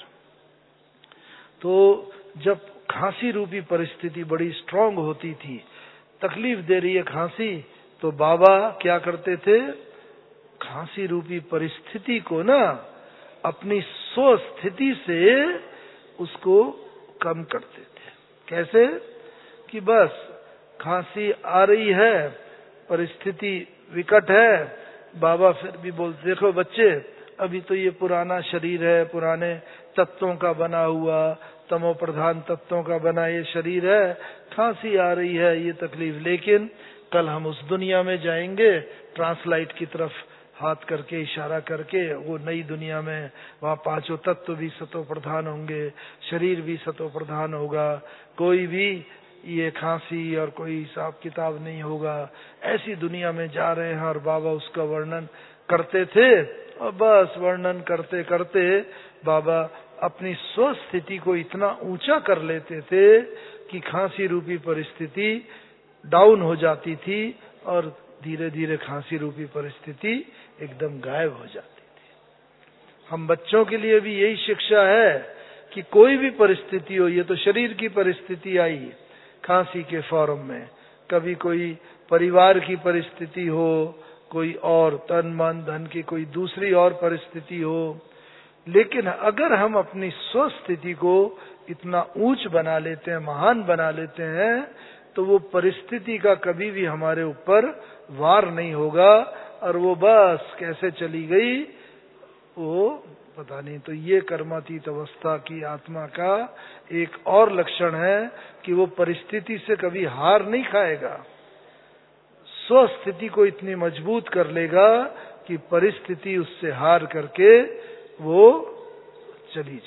तो जब खांसी रूपी परिस्थिति बड़ी स्ट्रांग होती थी, तकलीफ दे रही है खांसी, तो बाबा क्या करते थे? खांसी रूपी परिस्थिति को ना अपनी स्वस्थिति से उसको कम करते थे। कैसे? कि बस खांसी आ रही है, परिस्थिति विकट है, बाबा फिर भी बोलते, देखो बच्चे, अभी तो ये पुराना शरीर है, पुराने तत्वों का बना हुआ, तमो प्रधान तत्वों का बना ये शरीर है, खांसी आ रही है, ये तकलीफ, लेकिन कल हम उस दुनिया में जाएंगे, ट्रांसलाइट की तरफ हाथ करके इशारा करके, वो नई दुनिया में वहाँ पांचों तत्व भी सतो प्रधान होंगे, शरीर भी सतो प्रधान होगा, कोई भी ये खांसी और कोई हिसाब किताब नहीं होगा। ऐसी दुनिया में जा रहे हैं, और बाबा उसका वर्णन करते थे। और बस वर्णन करते करते बाबा अपनी स्वस्थिति को इतना ऊंचा कर लेते थे कि खांसी रूपी परिस्थिति डाउन हो जाती थी, और धीरे धीरे खांसी रूपी परिस्थिति एकदम गायब हो जाती थी। हम बच्चों के लिए भी यही शिक्षा है कि कोई भी परिस्थिति हो, ये तो शरीर की परिस्थिति आई खांसी के फॉर्म में, कभी कोई परिवार की परिस्थिति हो, कोई और तन मन धन की कोई दूसरी और परिस्थिति हो, लेकिन अगर हम अपनी स्वस्थिति को इतना ऊंच बना लेते हैं, महान बना लेते हैं, तो वो परिस्थिति का कभी भी हमारे ऊपर वार नहीं होगा, और वो बस कैसे चली गई वो पता नहीं। तो ये कर्मातीत अवस्था की आत्मा का एक और लक्षण है कि वो परिस्थिति से कभी हार नहीं खाएगा, स्वस्थिति को इतनी मजबूत कर लेगा कि परिस्थिति उससे हार करके वो चली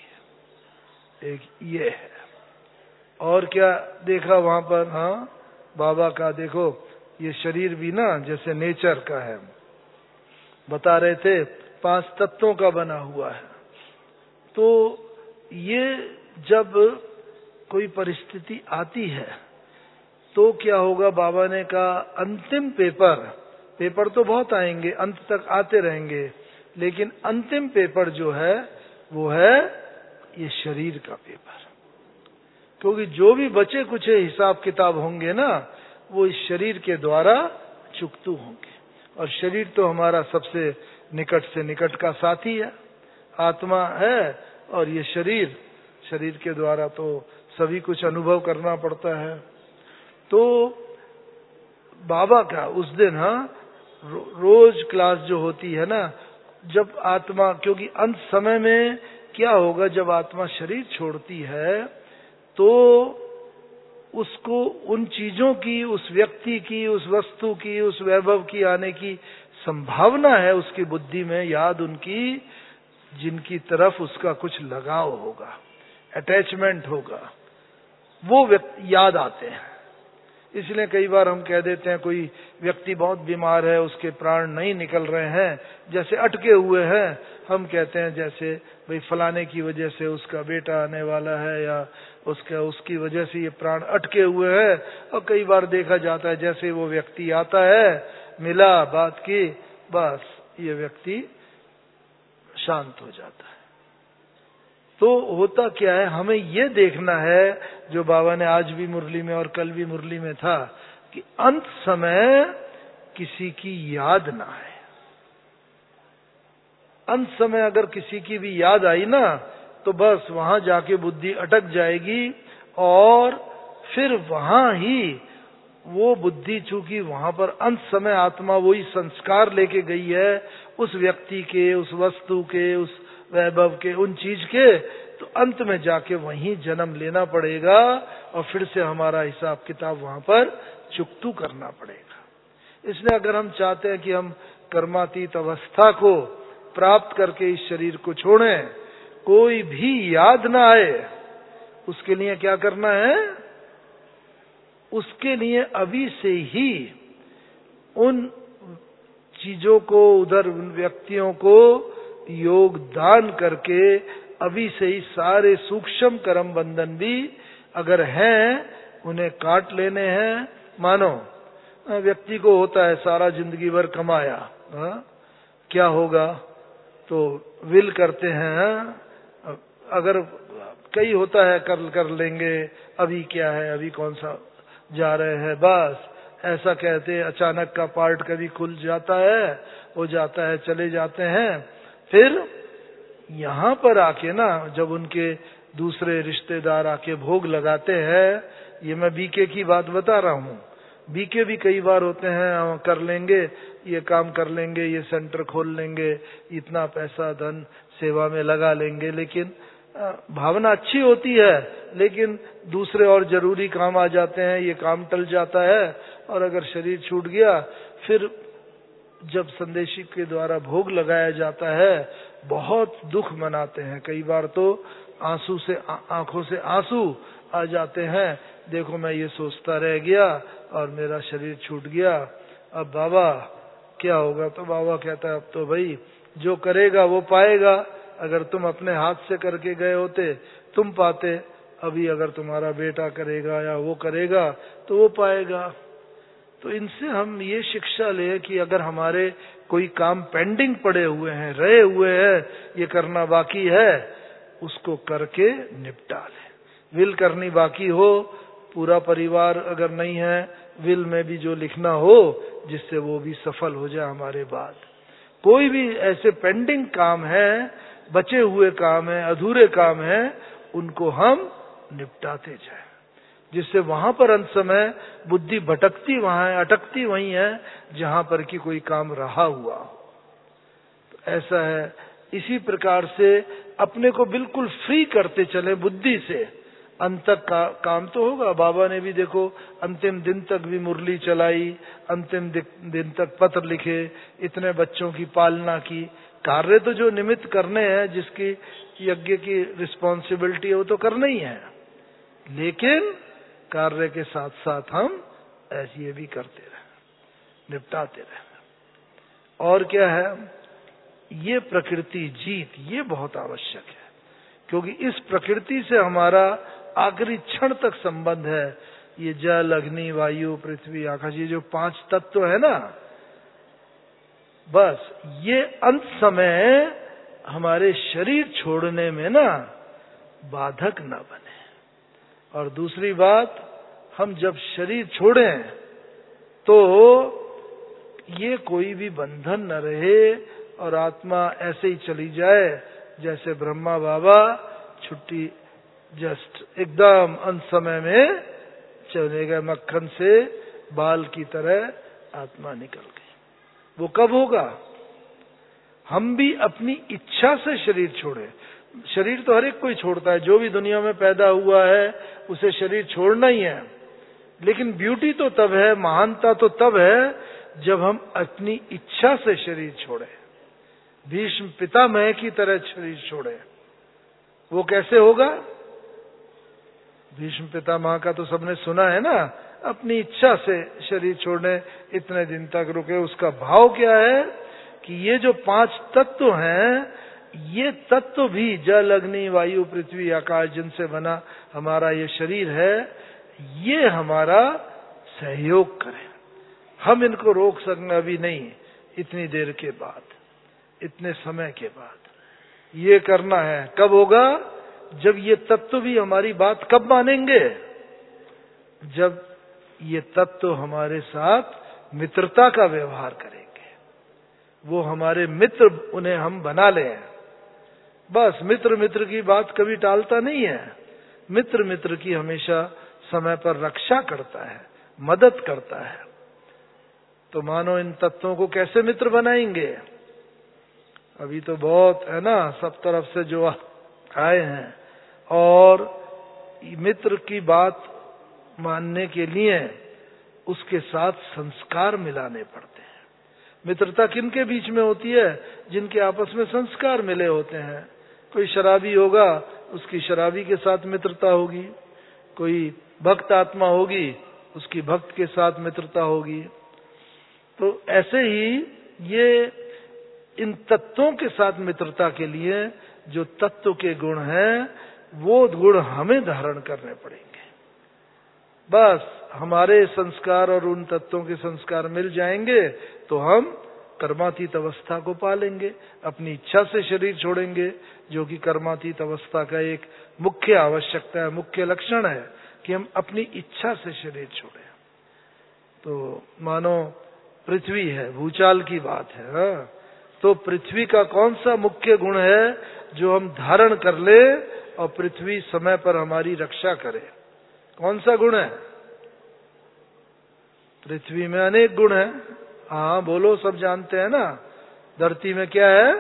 जाएगी। एक ये है। और क्या देखा वहां पर? हाँ, बाबा का देखो ये शरीर भी ना जैसे नेचर का है, बता रहे थे पांच तत्वों का बना हुआ है। तो ये जब कोई परिस्थिति आती है तो क्या होगा? बाबा ने कहा अंतिम पेपर, पेपर तो बहुत आएंगे, अंत तक आते रहेंगे, लेकिन अंतिम पेपर जो है वो है ये शरीर का पेपर। क्योंकि जो भी बचे कुछ हिसाब किताब होंगे ना, वो इस शरीर के द्वारा चुकतू होंगे। और शरीर तो हमारा सबसे निकट से निकट का साथी है, आत्मा है, और ये शरीर, शरीर के द्वारा तो सभी कुछ अनुभव करना पड़ता है। तो बाबा का उस दिन हाँ रो, रोज क्लास जो होती है ना, जब आत्मा, क्योंकि अंत समय में क्या होगा, जब आत्मा शरीर छोड़ती है तो उसको उन चीजों की, उस व्यक्ति की, उस वस्तु की, उस वैभव की आने की संभावना है उसकी बुद्धि में, याद उनकी जिनकी तरफ उसका कुछ लगाव होगा, अटैचमेंट होगा, वो व्यक्ति याद आते हैं। इसलिए कई बार हम कह देते हैं कोई व्यक्ति बहुत बीमार है, उसके प्राण नहीं निकल रहे हैं, जैसे अटके हुए हैं, हम कहते हैं जैसे भाई फलाने की वजह से उसका बेटा आने वाला है, या उसका उसकी वजह से ये प्राण अटके हुए हैं। और कई बार देखा जाता है जैसे वो व्यक्ति आता है, मिला, बात की, बस ये व्यक्ति शांत हो जाता है। तो होता क्या है, हमें ये देखना है, जो बाबा ने आज भी मुरली में और कल भी मुरली में था, कि अंत समय किसी की याद ना आए। अंत समय अगर किसी की भी याद आई ना, तो बस वहां जाके बुद्धि अटक जाएगी, और फिर वहां ही वो बुद्धि, चूंकि वहां पर अंत समय आत्मा वही संस्कार लेके गई है, उस व्यक्ति के, उस वस्तु के, उस वैभव के, उन चीज के, तो अंत में जाके वहीं जन्म लेना पड़ेगा, और फिर से हमारा हिसाब किताब वहां पर चुकतू करना पड़ेगा। इसलिए अगर हम चाहते हैं कि हम कर्मातीत अवस्था को प्राप्त करके इस शरीर को छोड़ें, कोई भी याद ना आए, उसके लिए क्या करना है? उसके लिए अभी से ही उन चीजों को, उधर उन व्यक्तियों को योगदान करके अभी से ही सारे सूक्ष्म कर्म बंधन भी अगर हैं, उन्हें काट लेने हैं। मानो व्यक्ति को होता है सारा जिंदगी भर कमाया, हा? क्या होगा? तो विल करते हैं, अगर कई होता है कर कर लेंगे, अभी क्या है, अभी कौन सा जा रहे हैं, बस ऐसा कहते, अचानक का पार्ट कभी खुल जाता है, हो जाता है, चले जाते हैं। फिर यहाँ पर आके ना, जब उनके दूसरे रिश्तेदार आके भोग लगाते हैं, ये मैं बीके की बात बता रहा हूँ, बीके भी कई बार होते हैं, कर लेंगे, ये काम कर लेंगे, ये सेंटर खोल लेंगे, इतना पैसा धन सेवा में लगा लेंगे, लेकिन भावना अच्छी होती है, लेकिन दूसरे और जरूरी काम आ जाते हैं, ये काम टल जाता है, और अगर शरीर छूट गया, फिर जब संदेशी के द्वारा भोग लगाया जाता है, बहुत दुख मनाते हैं। कई बार तो आंसू से आंखों से आंसू आ जाते हैं, देखो मैं ये सोचता रह गया और मेरा शरीर छूट गया, अब बाबा क्या होगा? तो बाबा कहता है अब तो भाई जो करेगा वो पाएगा, अगर तुम अपने हाथ से करके गए होते तुम पाते, अभी अगर तुम्हारा बेटा करेगा या वो करेगा तो वो पाएगा। तो इनसे हम ये शिक्षा ले कि अगर हमारे कोई काम पेंडिंग पड़े हुए हैं, रहे हुए हैं, ये करना बाकी है, उसको करके निपटा ले। विल करनी बाकी हो, पूरा परिवार अगर नहीं है, विल में भी जो लिखना हो जिससे वो भी सफल हो जाए हमारे बाद। कोई भी ऐसे पेंडिंग काम है, बचे हुए काम है, अधूरे काम है, उनको हम निपटाते जाए, जिससे वहां पर अंत समय बुद्धि भटकती वहां है, अटकती वहीं है जहां पर कि कोई काम रहा हुआ हो। तो ऐसा है। इसी प्रकार से अपने को बिल्कुल फ्री करते चले बुद्धि से, अंत तक का, काम तो होगा। बाबा ने भी देखो अंतिम दिन तक भी मुरली चलाई, अंतिम दिन तक पत्र लिखे, इतने बच्चों की पालना की। कार्य तो जो निमित्त करने हैं, जिसकी यज्ञ की रिस्पॉन्सिबिलिटी है, वो तो करना ही है, लेकिन कार्य के साथ साथ हम ऐसे ये भी करते रहे, निपटाते रहे। और क्या है, ये प्रकृति जीत, ये बहुत आवश्यक है, क्योंकि इस प्रकृति से हमारा आखिरी क्षण तक संबंध है। ये जल, अग्नि, वायु, पृथ्वी, आकाश, ये जो पांच तत्व है ना, बस ये अंत समय हमारे शरीर छोड़ने में ना बाधक न बने। और दूसरी बात, हम जब शरीर छोड़ें तो ये कोई भी बंधन न रहे और आत्मा ऐसे ही चली जाए जैसे ब्रह्मा बाबा छुट्टी जस्ट एकदम अंत समय में चले गए, मक्खन से बाल की तरह आत्मा निकल गई। वो कब होगा? हम भी अपनी इच्छा से शरीर छोड़े। शरीर तो हर एक कोई छोड़ता है, जो भी दुनिया में पैदा हुआ है उसे शरीर छोड़ना ही है। लेकिन ब्यूटी तो तब है, महानता तो तब है जब हम अपनी इच्छा से शरीर छोड़े, भीष्म पितामह की तरह शरीर छोड़े। वो कैसे होगा? भीष्म पितामह का तो सबने सुना है ना, अपनी इच्छा से शरीर छोड़ने इतने दिन तक रुके। उसका भाव क्या है कि ये जो पांच तत्व हैं, ये तत्व भी जल, अग्नि, वायु, पृथ्वी, आकाश, जिनसे बना हमारा ये शरीर है, ये हमारा सहयोग करें। हम इनको रोक सकना भी नहीं, इतनी देर के बाद, इतने समय के बाद ये करना है। कब होगा? जब ये तत्व भी हमारी बात कब मानेंगे? जब ये तत्व हमारे साथ मित्रता का व्यवहार करेंगे, वो हमारे मित्र, उन्हें हम बना लें। बस मित्र मित्र की बात कभी टालता नहीं है। मित्र मित्र की हमेशा समय पर रक्षा करता है, मदद करता है। तो मानो इन तत्वों को कैसे मित्र बनाएंगे? अभी तो बहुत है ना, सब तरफ से जो आए हैं, और मित्र की बात मानने के लिए उसके साथ संस्कार मिलाने पड़ते हैं। मित्रता किनके बीच में होती है? जिनके आपस में संस्कार मिले होते हैं। कोई शराबी होगा, उसकी शराबी के साथ मित्रता होगी। कोई भक्त आत्मा होगी, उसकी भक्त के साथ मित्रता होगी। तो ऐसे ही ये इन तत्वों के साथ मित्रता के लिए जो तत्व के गुण हैं, वो गुण हमें धारण करने पड़ेंगे। बस हमारे संस्कार और उन तत्वों के संस्कार मिल जाएंगे तो हम कर्मातीत अवस्था को पालेंगे। अपनी इच्छा से शरीर छोड़ेंगे, जो कि कर्मातीत अवस्था का एक मुख्य आवश्यकता है, मुख्य लक्षण है कि हम अपनी इच्छा से शरीर छोड़ें। तो मानो पृथ्वी है, भूचाल की बात है, हा? तो पृथ्वी का कौन सा मुख्य गुण है जो हम धारण कर ले और पृथ्वी समय पर हमारी रक्षा करे? कौन सा गुण है? पृथ्वी में अनेक गुण हैं। हाँ बोलो, सब जानते हैं ना। धरती में क्या है?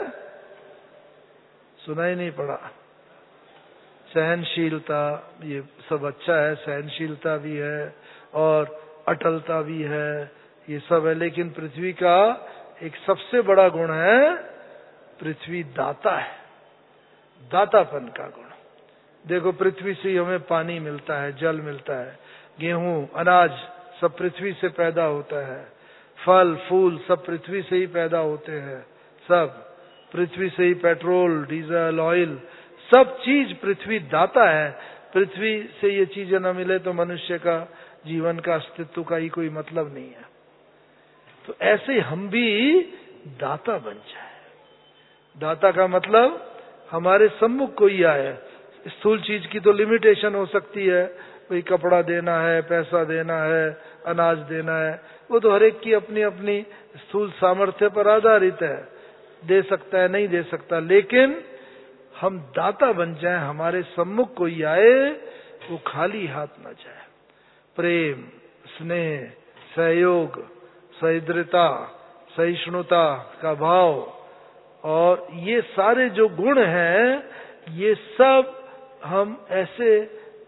सुनाई नहीं पड़ा। सहनशीलता, ये सब अच्छा है, सहनशीलता भी है और अटलता भी है, ये सब है। लेकिन पृथ्वी का एक सबसे बड़ा गुण है, पृथ्वी दाता है, दातापन का गुण। देखो पृथ्वी से हमें पानी मिलता है, जल मिलता है, गेहूं, अनाज सब पृथ्वी से पैदा होता है, फल फूल सब पृथ्वी से ही पैदा होते हैं, सब पृथ्वी से ही, पेट्रोल, डीजल, ऑयल, सब चीज पृथ्वी दाता है। पृथ्वी से ये चीजें न मिले तो मनुष्य का जीवन का अस्तित्व का ही कोई मतलब नहीं है। तो ऐसे हम भी दाता बन जाए। दाता का मतलब हमारे सम्मुख कोई आए। स्थूल चीज की तो लिमिटेशन हो सकती है, कोई कपड़ा देना है, पैसा देना है, अनाज देना है, वो तो हर एक की अपनी अपनी स्थूल सामर्थ्य पर आधारित है, दे सकता है, नहीं दे सकता। लेकिन हम दाता बन जाए, हमारे सम्मुख कोई आए वो खाली हाथ न जाए। प्रेम, स्नेह, सहयोग, सहिष्णुता, सहिष्णुता का भाव, और ये सारे जो गुण हैं, ये सब हम ऐसे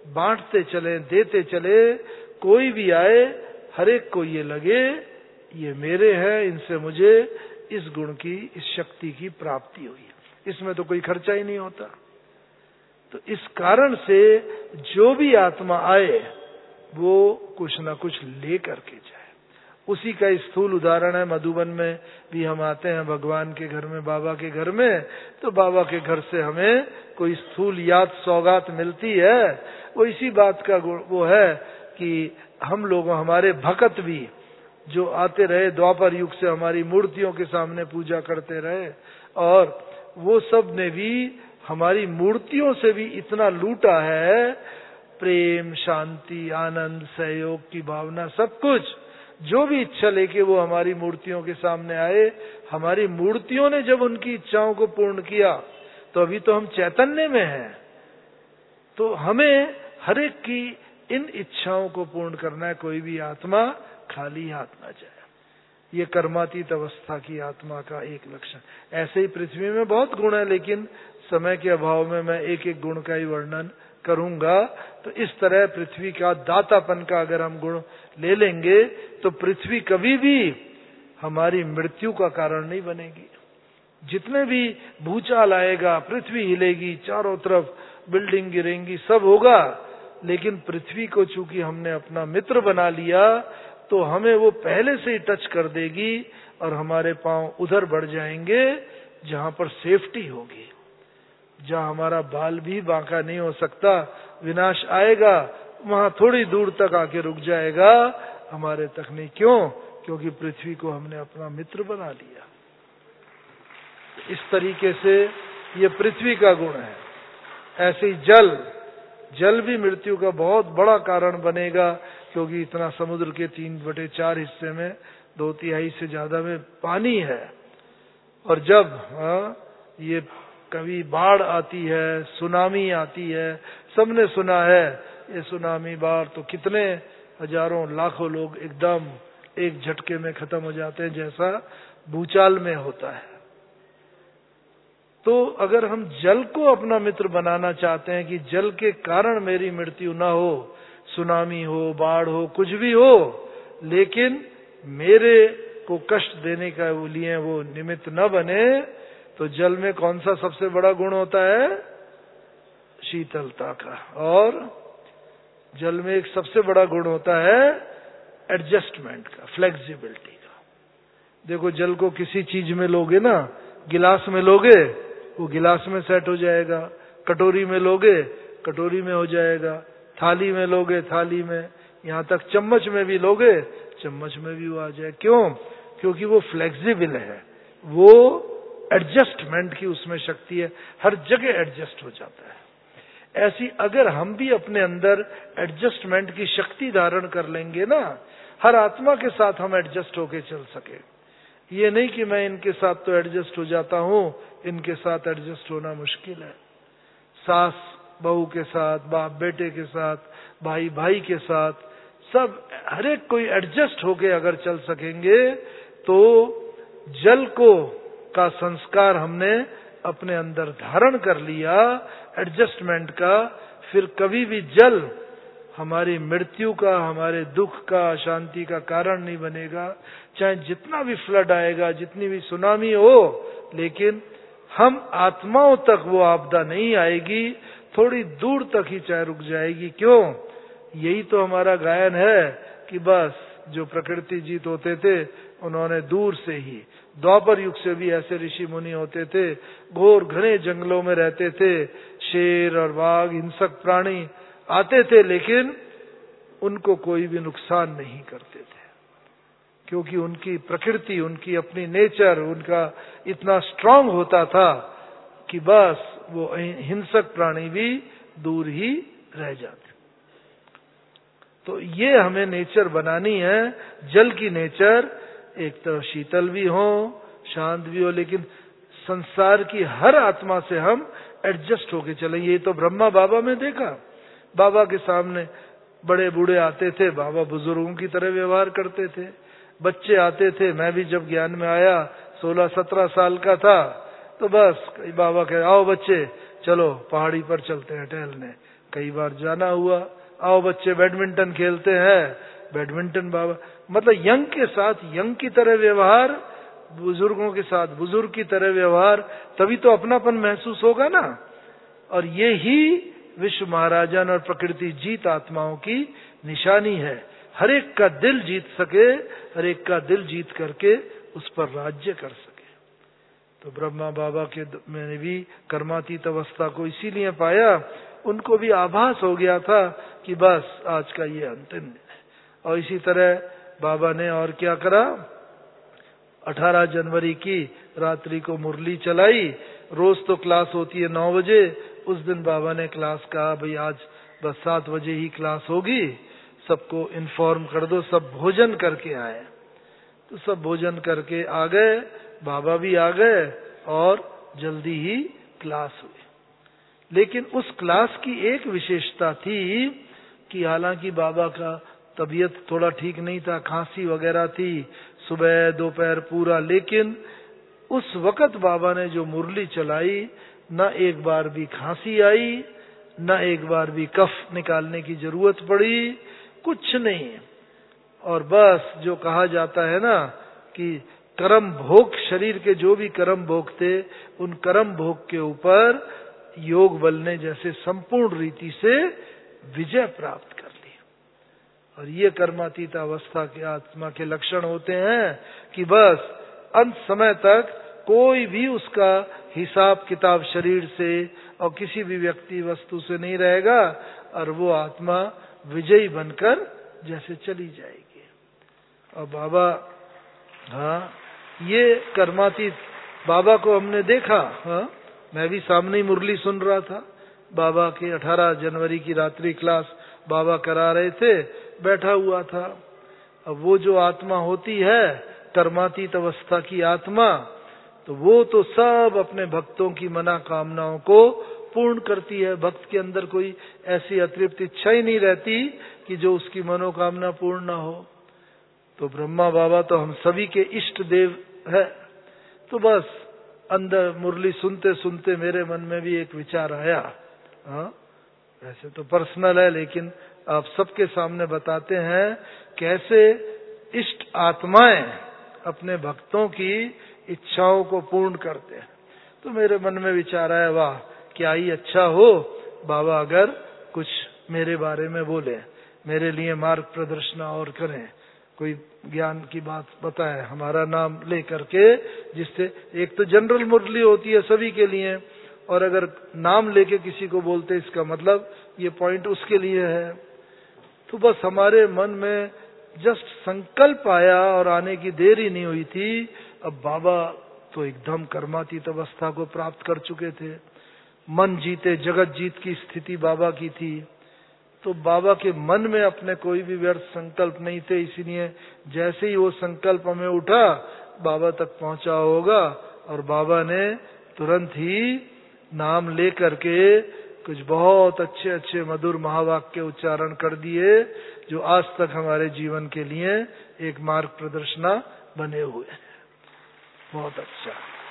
बांटते चले, देते चले। कोई भी आए, हर एक को ये लगे ये मेरे हैं, इनसे मुझे इस गुण की, इस शक्ति की प्राप्ति हुई। इसमें तो कोई खर्चा ही नहीं होता। तो इस कारण से जो भी आत्मा आए वो कुछ ना कुछ ले करके जाए। उसी का स्थूल उदाहरण है, मधुबन में भी हम आते हैं भगवान के घर में, बाबा के घर में, तो बाबा के घर से हमें कोई स्थूल याद सौगात मिलती है। वो इसी बात का वो है कि हम लोग, हमारे भक्त भी जो आते रहे द्वापर युग से, हमारी मूर्तियों के सामने पूजा करते रहे, और वो सब ने भी हमारी मूर्तियों से भी इतना लूटा है, प्रेम, शांति, आनंद, सहयोग की भावना, सब कुछ। जो भी इच्छा लेके वो हमारी मूर्तियों के सामने आए, हमारी मूर्तियों ने जब उनकी इच्छाओं को पूर्ण किया, तो अभी तो हम चैतन्य में हैं। तो हमें हर एक की इन इच्छाओं को पूर्ण करना है। कोई भी आत्मा खाली हाथ ना जाए। ये कर्मातीत अवस्था की आत्मा का एक लक्षण। ऐसे ही पृथ्वी में बहुत गुण है, लेकिन समय के अभाव में मैं एक एक गुण का ही वर्णन करूंगा। तो इस तरह पृथ्वी का दातापन का अगर हम गुण ले लेंगे, तो पृथ्वी कभी भी हमारी मृत्यु का कारण नहीं बनेगी। जितने भी भूचाल आएगा, पृथ्वी हिलेगी, चारों तरफ बिल्डिंग गिरेंगी, सब होगा, लेकिन पृथ्वी को चूंकि हमने अपना मित्र बना लिया, तो हमें वो पहले से ही टच कर देगी और हमारे पांव उधर बढ़ जाएंगे जहां पर सेफ्टी होगी, जहां हमारा बाल भी बांका नहीं हो सकता। विनाश आएगा, वहां थोड़ी दूर तक आके रुक जाएगा, हमारे तक नहीं। क्यों? क्योंकि पृथ्वी को हमने अपना मित्र बना लिया। इस तरीके से ये पृथ्वी का गुण है। ऐसे ही जल जल भी मृत्यु का बहुत बड़ा कारण बनेगा, क्योंकि इतना समुद्र के तीन बटे चार हिस्से में दो तिहाई से ज्यादा में पानी है। और जब हाँ, ये कभी बाढ़ आती है, सुनामी आती है, सबने सुना है ये सुनामी बाढ़, तो कितने हजारों लाखों लोग एकदम एक झटके में खत्म हो जाते हैं, जैसा भूचाल में होता है। तो अगर हम जल को अपना मित्र बनाना चाहते हैं कि जल के कारण मेरी मृत्यु न हो, सुनामी हो, बाढ़ हो, कुछ भी हो, लेकिन मेरे को कष्ट देने का वो लिए वो निमित्त न बने, तो जल में कौन सा सबसे बड़ा गुण होता है? शीतलता का। और जल में एक सबसे बड़ा गुण होता है एडजस्टमेंट का, फ्लेक्सिबिलिटी का। देखो, जल को किसी चीज में लोगे ना, गिलास में लोगे वो गिलास में सेट हो जाएगा, कटोरी में लोगे कटोरी में हो जाएगा, थाली में लोगे थाली में, यहाँ तक चम्मच में भी लोगे चम्मच में भी वो आ जाए। क्यों? क्योंकि वो फ्लेक्सिबल है, वो एडजस्टमेंट की उसमें शक्ति है, हर जगह एडजस्ट हो जाता है। ऐसी अगर हम भी अपने अंदर एडजस्टमेंट की शक्ति धारण कर लेंगे ना, हर आत्मा के साथ हम एडजस्ट होके चल सके। ये नहीं कि मैं इनके साथ तो एडजस्ट हो जाता हूँ, इनके साथ एडजस्ट होना मुश्किल है। सास बहू के साथ, बाप बेटे के साथ, भाई भाई के साथ, सब हर एक कोई एडजस्ट होके अगर चल सकेंगे, तो जल को का संस्कार हमने अपने अंदर धारण कर लिया, एडजस्टमेंट का, फिर कभी भी जल हमारी मृत्यु का, हमारे दुख का, अशांति का कारण नहीं बनेगा। चाहे जितना भी फ्लड आएगा, जितनी भी सुनामी हो, लेकिन हम आत्माओं तक वो आपदा नहीं आएगी, थोड़ी दूर तक ही चाहे रुक जाएगी। क्यों? यही तो हमारा गायन है कि बस जो प्रकृति जीत होते थे, उन्होंने दूर से ही, द्वापर युग से भी ऐसे ऋषि मुनि होते थे, घोर घने जंगलों में रहते थे, शेर और बाघ, हिंसक प्राणी आते थे, लेकिन उनको कोई भी नुकसान नहीं करते थे, क्योंकि उनकी प्रकृति, उनकी अपनी नेचर, उनका इतना स्ट्रांग होता था कि बस वो हिंसक प्राणी भी दूर ही रह जाते। तो ये हमें नेचर बनानी है, जल की नेचर, एक तो शीतल भी हो, शांत भी हो, लेकिन संसार की हर आत्मा से हम एडजस्ट होके चले। ये तो ब्रह्मा बाबा में देखा, बाबा के सामने बड़े बूढ़े आते थे, बाबा बुजुर्गों की तरह व्यवहार करते थे। बच्चे आते थे, मैं भी जब ज्ञान में आया सोलह सत्रह साल का था, तो बस बाबा कहे आओ बच्चे चलो पहाड़ी पर चलते हैं टहलने, कई बार जाना हुआ, आओ बच्चे बैडमिंटन खेलते हैं, बैडमिंटन बाबा, मतलब यंग के साथ यंग की तरह व्यवहार, बुजुर्गों के साथ बुजुर्ग की तरह व्यवहार, तभी तो अपनापन महसूस होगा ना। और ये ही विश्व महाराजन और प्रकृति जीत आत्माओं की निशानी है। हर एक का दिल जीत सके, हर एक का दिल जीत करके उस पर राज्य कर सके। तो ब्रह्मा बाबा के मैंने भी कर्मातीत अवस्था को इसीलिए पाया, उनको भी आभास हो गया था कि बस आज का ये अंतिम दिन है। और इसी तरह बाबा ने और क्या करा, अठारह जनवरी की रात्रि को मुरली चलाई। रोज तो क्लास होती है नौ बजे, उस दिन बाबा ने क्लास कहा भाई आज बस सात बजे ही क्लास होगी, सबको इन्फॉर्म कर दो, सब भोजन करके आए। तो सब भोजन करके आ गए, बाबा भी आ गए और जल्दी ही क्लास हुई। लेकिन उस क्लास की एक विशेषता थी कि हालांकि बाबा का तबीयत थोड़ा ठीक नहीं था, खांसी वगैरह थी, सुबह दोपहर पूरा, लेकिन उस वक्त बाबा ने जो मुरली चलाई, न एक बार भी खांसी आई, न एक बार भी कफ निकालने की जरूरत पड़ी, कुछ नहीं। और बस जो कहा जाता है ना कि कर्म भोग, शरीर के जो भी कर्म भोग थे, उन कर्म भोग के ऊपर योग बल ने जैसे संपूर्ण रीति से विजय प्राप्त कर ली। और ये कर्मातीत अवस्था के आत्मा के लक्षण होते हैं कि बस अंत समय तक कोई भी उसका हिसाब किताब शरीर से और किसी भी व्यक्ति वस्तु से नहीं रहेगा, और वो आत्मा विजयी बनकर जैसे चली जाएगी। और बाबा, हाँ, ये कर्मातीत बाबा को हमने देखा। हाँ, मैं भी सामने ही मुरली सुन रहा था, बाबा के अठारह जनवरी की रात्रि क्लास बाबा करा रहे थे, बैठा हुआ था। अब वो जो आत्मा होती है कर्मातीत अवस्था की आत्मा, तो वो तो सब अपने भक्तों की मना कामनाओं को पूर्ण करती है। भक्त के अंदर कोई ऐसी अतिरिक्त इच्छा ही नहीं रहती कि जो उसकी मनोकामना पूर्ण ना हो। तो ब्रह्मा बाबा तो हम सभी के इष्ट देव है। तो बस अंदर मुरली सुनते सुनते मेरे मन में भी एक विचार आया। हाँ, वैसे तो पर्सनल है, लेकिन आप सबके सामने बताते हैं कैसे इष्ट आत्माएं अपने भक्तों की इच्छाओं को पूर्ण करते हैं। तो मेरे मन में विचार आया, वाह क्या ही अच्छा हो बाबा अगर कुछ मेरे बारे में बोले, मेरे लिए मार्ग प्रदर्शन और करें, कोई ज्ञान की बात बताए, हमारा नाम ले करके, जिससे एक तो जनरल मुरली होती है सभी के लिए, और अगर नाम लेके किसी को बोलते इसका मतलब ये पॉइंट उसके लिए है। तो बस हमारे मन में जस्ट संकल्प आया और आने की देर ही नहीं हुई थी। अब बाबा तो एकदम कर्मातीत अवस्था को प्राप्त कर चुके थे, मन जीते जगत जीत की स्थिति बाबा की थी। तो बाबा के मन में अपने कोई भी व्यर्थ संकल्प नहीं थे, इसीलिए जैसे ही वो संकल्प हमें उठा बाबा तक पहुंचा होगा, और बाबा ने तुरंत ही नाम ले करके कुछ बहुत अच्छे अच्छे मधुर महावाक्य उच्चारण कर दिए, जो आज तक हमारे जीवन के लिए एक मार्ग प्रदर्शना बने हुए हैं। बहुत अच्छा।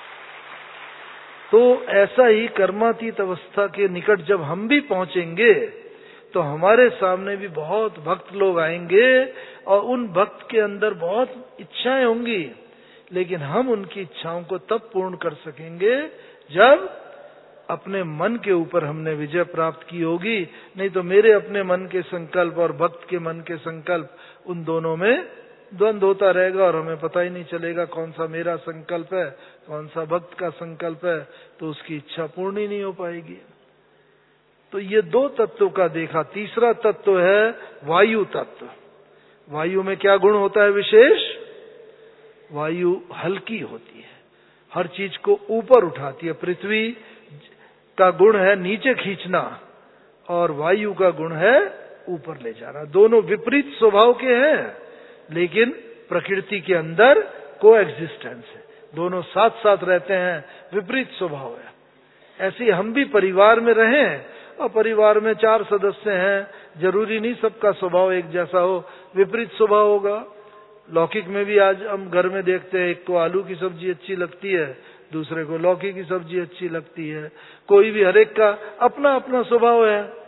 तो ऐसा ही कर्मातीत अवस्था के निकट जब हम भी पहुंचेंगे तो हमारे सामने भी बहुत भक्त लोग आएंगे, और उन भक्त के अंदर बहुत इच्छाएं होंगी, लेकिन हम उनकी इच्छाओं को तब पूर्ण कर सकेंगे जब अपने मन के ऊपर हमने विजय प्राप्त की होगी। नहीं तो मेरे अपने मन के संकल्प और भक्त के मन के संकल्प, उन दोनों में द्वंद्व होता रहेगा, और हमें पता ही नहीं चलेगा कौन सा मेरा संकल्प है, कौन सा भक्त का संकल्प है, तो उसकी इच्छा पूर्ण ही नहीं हो पाएगी। तो ये दो तत्वों का देखा। तीसरा तत्व है वायु तत्व। वायु में क्या गुण होता है विशेष? वायु हल्की होती है, हर चीज को ऊपर उठाती है। पृथ्वी का गुण है नीचे खींचना, और वायु का गुण है ऊपर ले जाना। दोनों विपरीत स्वभाव के हैं, लेकिन प्रकृति के अंदर को एग्जिस्टेंस है, दोनों साथ साथ रहते हैं, विपरीत स्वभाव है। ऐसे हम भी परिवार में रहें, और परिवार में चार सदस्य हैं, जरूरी नहीं सबका स्वभाव एक जैसा हो, विपरीत स्वभाव होगा। लौकिक में भी आज हम घर में देखते हैं, एक को आलू की सब्जी अच्छी लगती है, दूसरे को लौकी की सब्जी अच्छी लगती है। कोई भी, हर एक का अपना अपना स्वभाव है।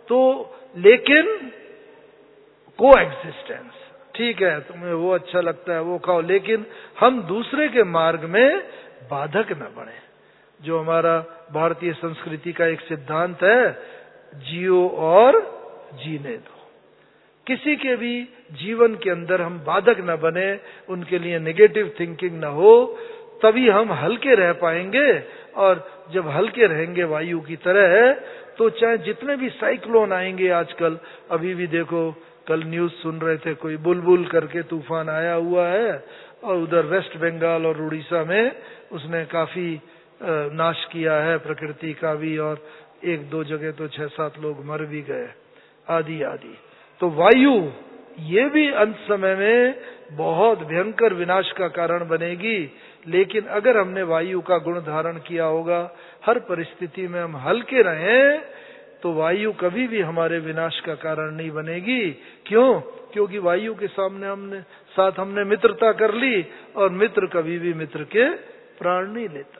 तो लेकिन को एग्जिस्टेंस, ठीक है तुम्हें वो अच्छा लगता है वो खाओ, लेकिन हम दूसरे के मार्ग में बाधक न बने। जो हमारा भारतीय संस्कृति का एक सिद्धांत है, जियो और जीने दो। किसी के भी जीवन के अंदर हम बाधक न बने, उनके लिए नेगेटिव थिंकिंग न हो, तभी हम हल्के रह पाएंगे। और जब हल्के रहेंगे वायु की तरह, तो चाहे जितने भी साइक्लोन आएंगे, आजकल अभी भी देखो, कल न्यूज सुन रहे थे, कोई बुलबुल करके तूफान आया हुआ है और उधर वेस्ट बंगाल और उड़ीसा में उसने काफी नाश किया है प्रकृति का भी, और एक दो जगह तो छह सात लोग मर भी गए, आदि आदि। तो वायु ये भी अंत समय में बहुत भयंकर विनाश का कारण बनेगी। लेकिन अगर हमने वायु का गुण धारण किया होगा, हर परिस्थिति में हम हल्के रहें, तो वायु कभी भी हमारे विनाश का कारण नहीं बनेगी। क्यों? क्योंकि वायु के सामने हमने साथ हमने मित्रता कर ली, और मित्र कभी भी मित्र के प्राण नहीं लेता।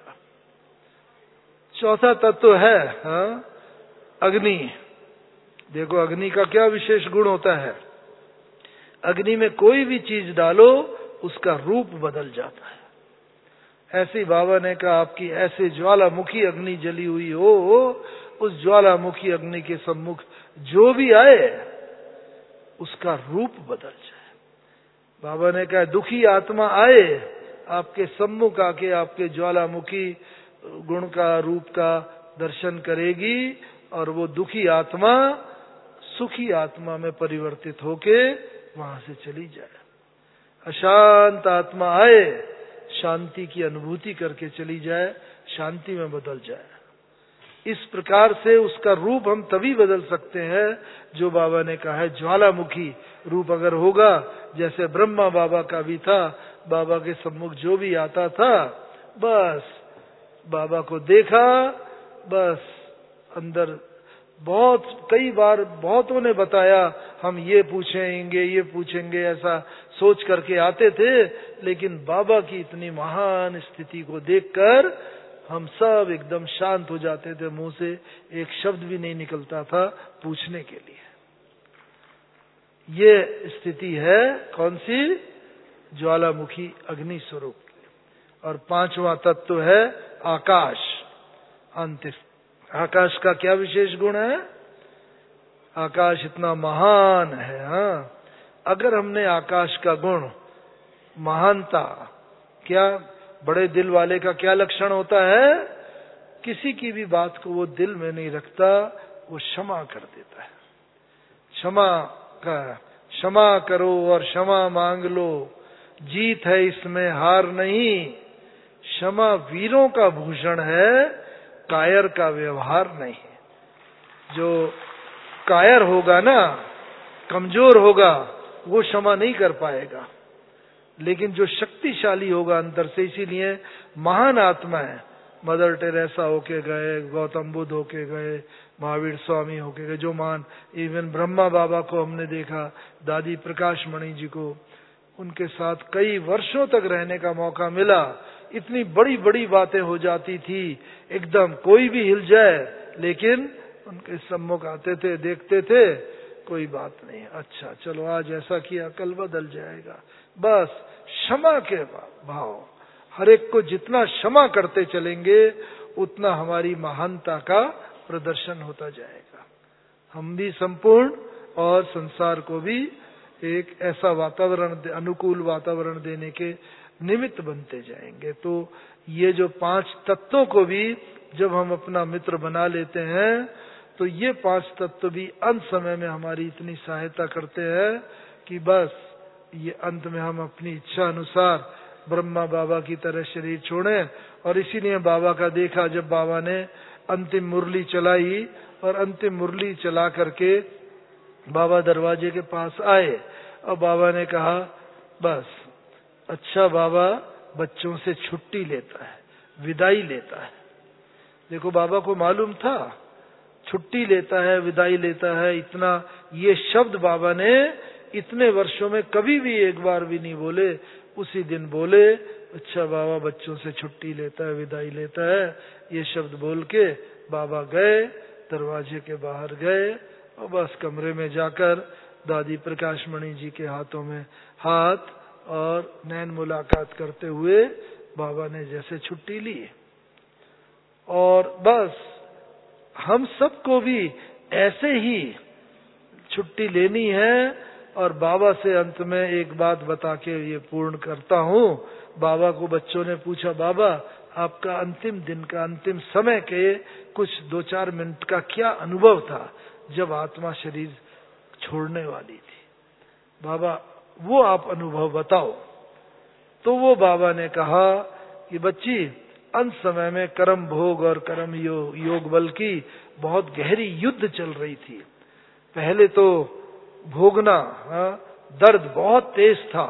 चौथा तत्व है हाँ, अग्नि। देखो अग्नि का क्या विशेष गुण होता है। अग्नि में कोई भी चीज डालो उसका रूप बदल जाता है। ऐसी बाबा ने कहा, आपकी ऐसे ज्वालामुखी अग्नि जली हुई हो, उस ज्वालामुखी अग्नि के सम्मुख जो भी आए उसका रूप बदल जाए। बाबा ने कहा, दुखी आत्मा आए आपके सम्मुख आके आपके ज्वालामुखी गुण का रूप का दर्शन करेगी, और वो दुखी आत्मा सुखी आत्मा में परिवर्तित होके वहां से चली जाए। अशांत आत्मा आए, शांति की अनुभूति करके चली जाए, शांति में बदल जाए। इस प्रकार से उसका रूप हम तभी बदल सकते हैं, जो बाबा ने कहा है ज्वालामुखी रूप अगर होगा। जैसे ब्रह्मा बाबा का भी था, बाबा के सम्मुख जो भी आता था, बस बाबा को देखा, बस अंदर बहुत कई बार बहुतों ने बताया, हम ये पूछेंगे ये पूछेंगे ऐसा सोच करके आते थे, लेकिन बाबा की इतनी महान स्थिति को देखकर हम सब एकदम शांत हो जाते थे, मुंह से एक शब्द भी नहीं निकलता था पूछने के लिए। ये स्थिति है कौन सी? ज्वालामुखी अग्नि स्वरूप। और पांचवा तत्व है आकाश। अंत आकाश का क्या विशेष गुण है? आकाश इतना महान है। हाँ, अगर हमने आकाश का गुण महानता, क्या बड़े दिल वाले का क्या लक्षण होता है? किसी की भी बात को वो दिल में नहीं रखता, वो क्षमा कर देता है। क्षमा का क्षमा करो और क्षमा मांग लो, जीत है इसमें हार नहीं। क्षमा वीरों का भूषण है, कायर का व्यवहार नहीं। जो कायर होगा ना, कमजोर होगा, वो क्षमा नहीं कर पाएगा। लेकिन जो शक्तिशाली होगा अंदर से, इसीलिए महान आत्मा है, मदर टेरेसा होके गए, गौतम बुद्ध होके गए, महावीर स्वामी होके गए, जो महान, इवन ब्रह्मा बाबा को हमने देखा, दादी प्रकाश मणि जी को, उनके साथ कई वर्षों तक रहने का मौका मिला। इतनी बड़ी बड़ी बातें हो जाती थी, एकदम कोई भी हिल जाए, लेकिन उनके सम्मुख आते थे, देखते थे, कोई बात नहीं, अच्छा चलो आज ऐसा किया, कल बदल जाएगा। बस क्षमा के भाव, हर एक को जितना क्षमा करते चलेंगे, उतना हमारी महानता का प्रदर्शन होता जाएगा। हम भी संपूर्ण और संसार को भी एक ऐसा वातावरण, अनुकूल वातावरण देने के निमित्त बनते जाएंगे। तो ये जो पांच तत्वों को भी जब हम अपना मित्र बना लेते हैं, तो ये पांच तत्व भी अंत समय में हमारी इतनी सहायता करते हैं कि बस ये अंत में हम अपनी इच्छा अनुसार ब्रह्मा बाबा की तरह शरीर छोड़ें। और इसीलिए बाबा का देखा, जब बाबा ने अंतिम मुरली चलाई, और अंतिम मुरली चला करके बाबा दरवाजे के पास आए, और बाबा ने कहा, बस अच्छा बाबा बच्चों से छुट्टी लेता है, विदाई लेता है। देखो बाबा को मालूम था छुट्टी लेता है, विदाई लेता है, इतना ये शब्द बाबा ने इतने वर्षों में कभी भी एक बार भी नहीं बोले। उसी दिन बोले, अच्छा बाबा बच्चों से छुट्टी लेता है, विदाई लेता है। ये शब्द बोल के बाबा गए, दरवाजे के बाहर गए, और बस कमरे में जाकर दादी प्रकाशमणि जी के हाथों में हाथ और नैन मुलाकात करते हुए बाबा ने जैसे छुट्टी ली। और बस हम सबको भी ऐसे ही छुट्टी लेनी है। और बाबा से अंत में एक बात बता के ये पूर्ण करता हूँ। बाबा को बच्चों ने पूछा, बाबा आपका अंतिम दिन का, अंतिम समय के कुछ दो चार मिनट का क्या अनुभव था जब आत्मा शरीर छोड़ने वाली थी? बाबा वो आप अनुभव बताओ। तो वो बाबा ने कहा कि बच्ची, अंत समय में कर्म भोग और कर्म योग, योग बल की बहुत गहरी युद्ध चल रही थी। पहले तो भोगना, हाँ, दर्द बहुत तेज था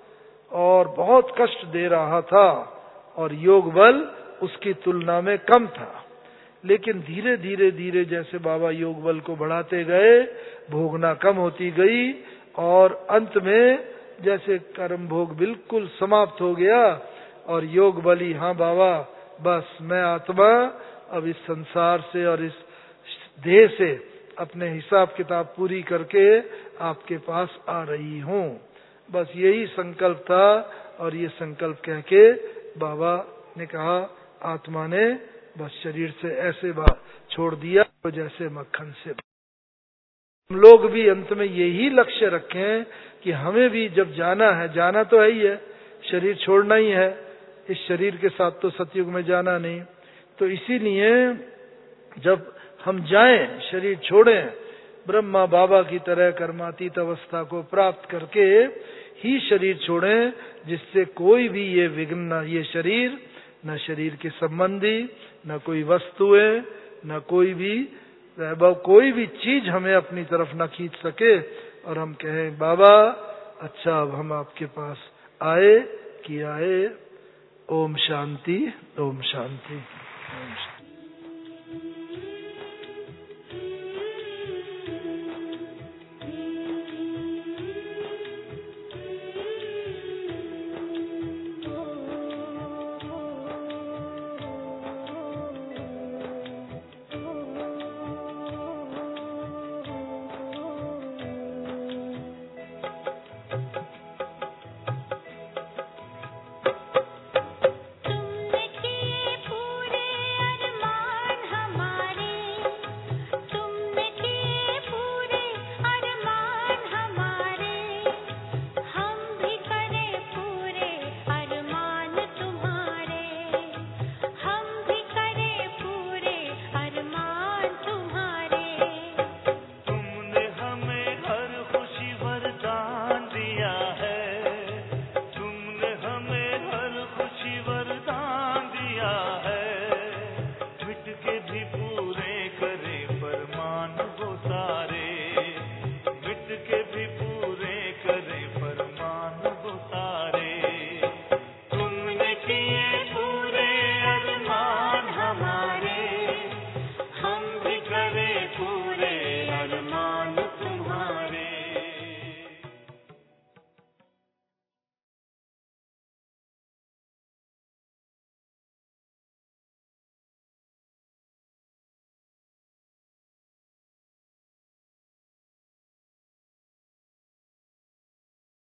और बहुत कष्ट दे रहा था और योग बल उसकी तुलना में कम था। लेकिन धीरे धीरे धीरे जैसे बाबा योग बल को बढ़ाते गए, भोगना कम होती गई और अंत में जैसे कर्म भोग बिल्कुल समाप्त हो गया और योग बली, हाँ बाबा बस मैं आत्मा अब इस संसार से और इस देह से अपने हिसाब किताब पूरी करके आपके पास आ रही हूँ। बस यही संकल्प था। और ये संकल्प कह के बाबा ने कहा, आत्मा ने बस शरीर से ऐसे बात छोड़ दिया तो जैसे मक्खन से। हम लोग भी अंत में यही लक्ष्य रखें कि हमें भी जब जाना है, जाना तो है ही है, शरीर छोड़ना ही है। इस शरीर के साथ तो सतयुग में जाना नहीं। तो इसीलिए जब हम जाएं, शरीर छोड़ें, ब्रह्मा बाबा की तरह कर्मातीत अवस्था को प्राप्त करके ही शरीर छोड़ें, जिससे कोई भी ये विघ्न, न ये शरीर, न शरीर के संबंधी, न कोई वस्तुएं, न कोई भी वैभव, कोई भी चीज हमें अपनी तरफ न खींच सके और हम कहें बाबा अच्छा अब हम आपके पास आए कि आए। ओम शांति, ओम शांति, ओम शांति।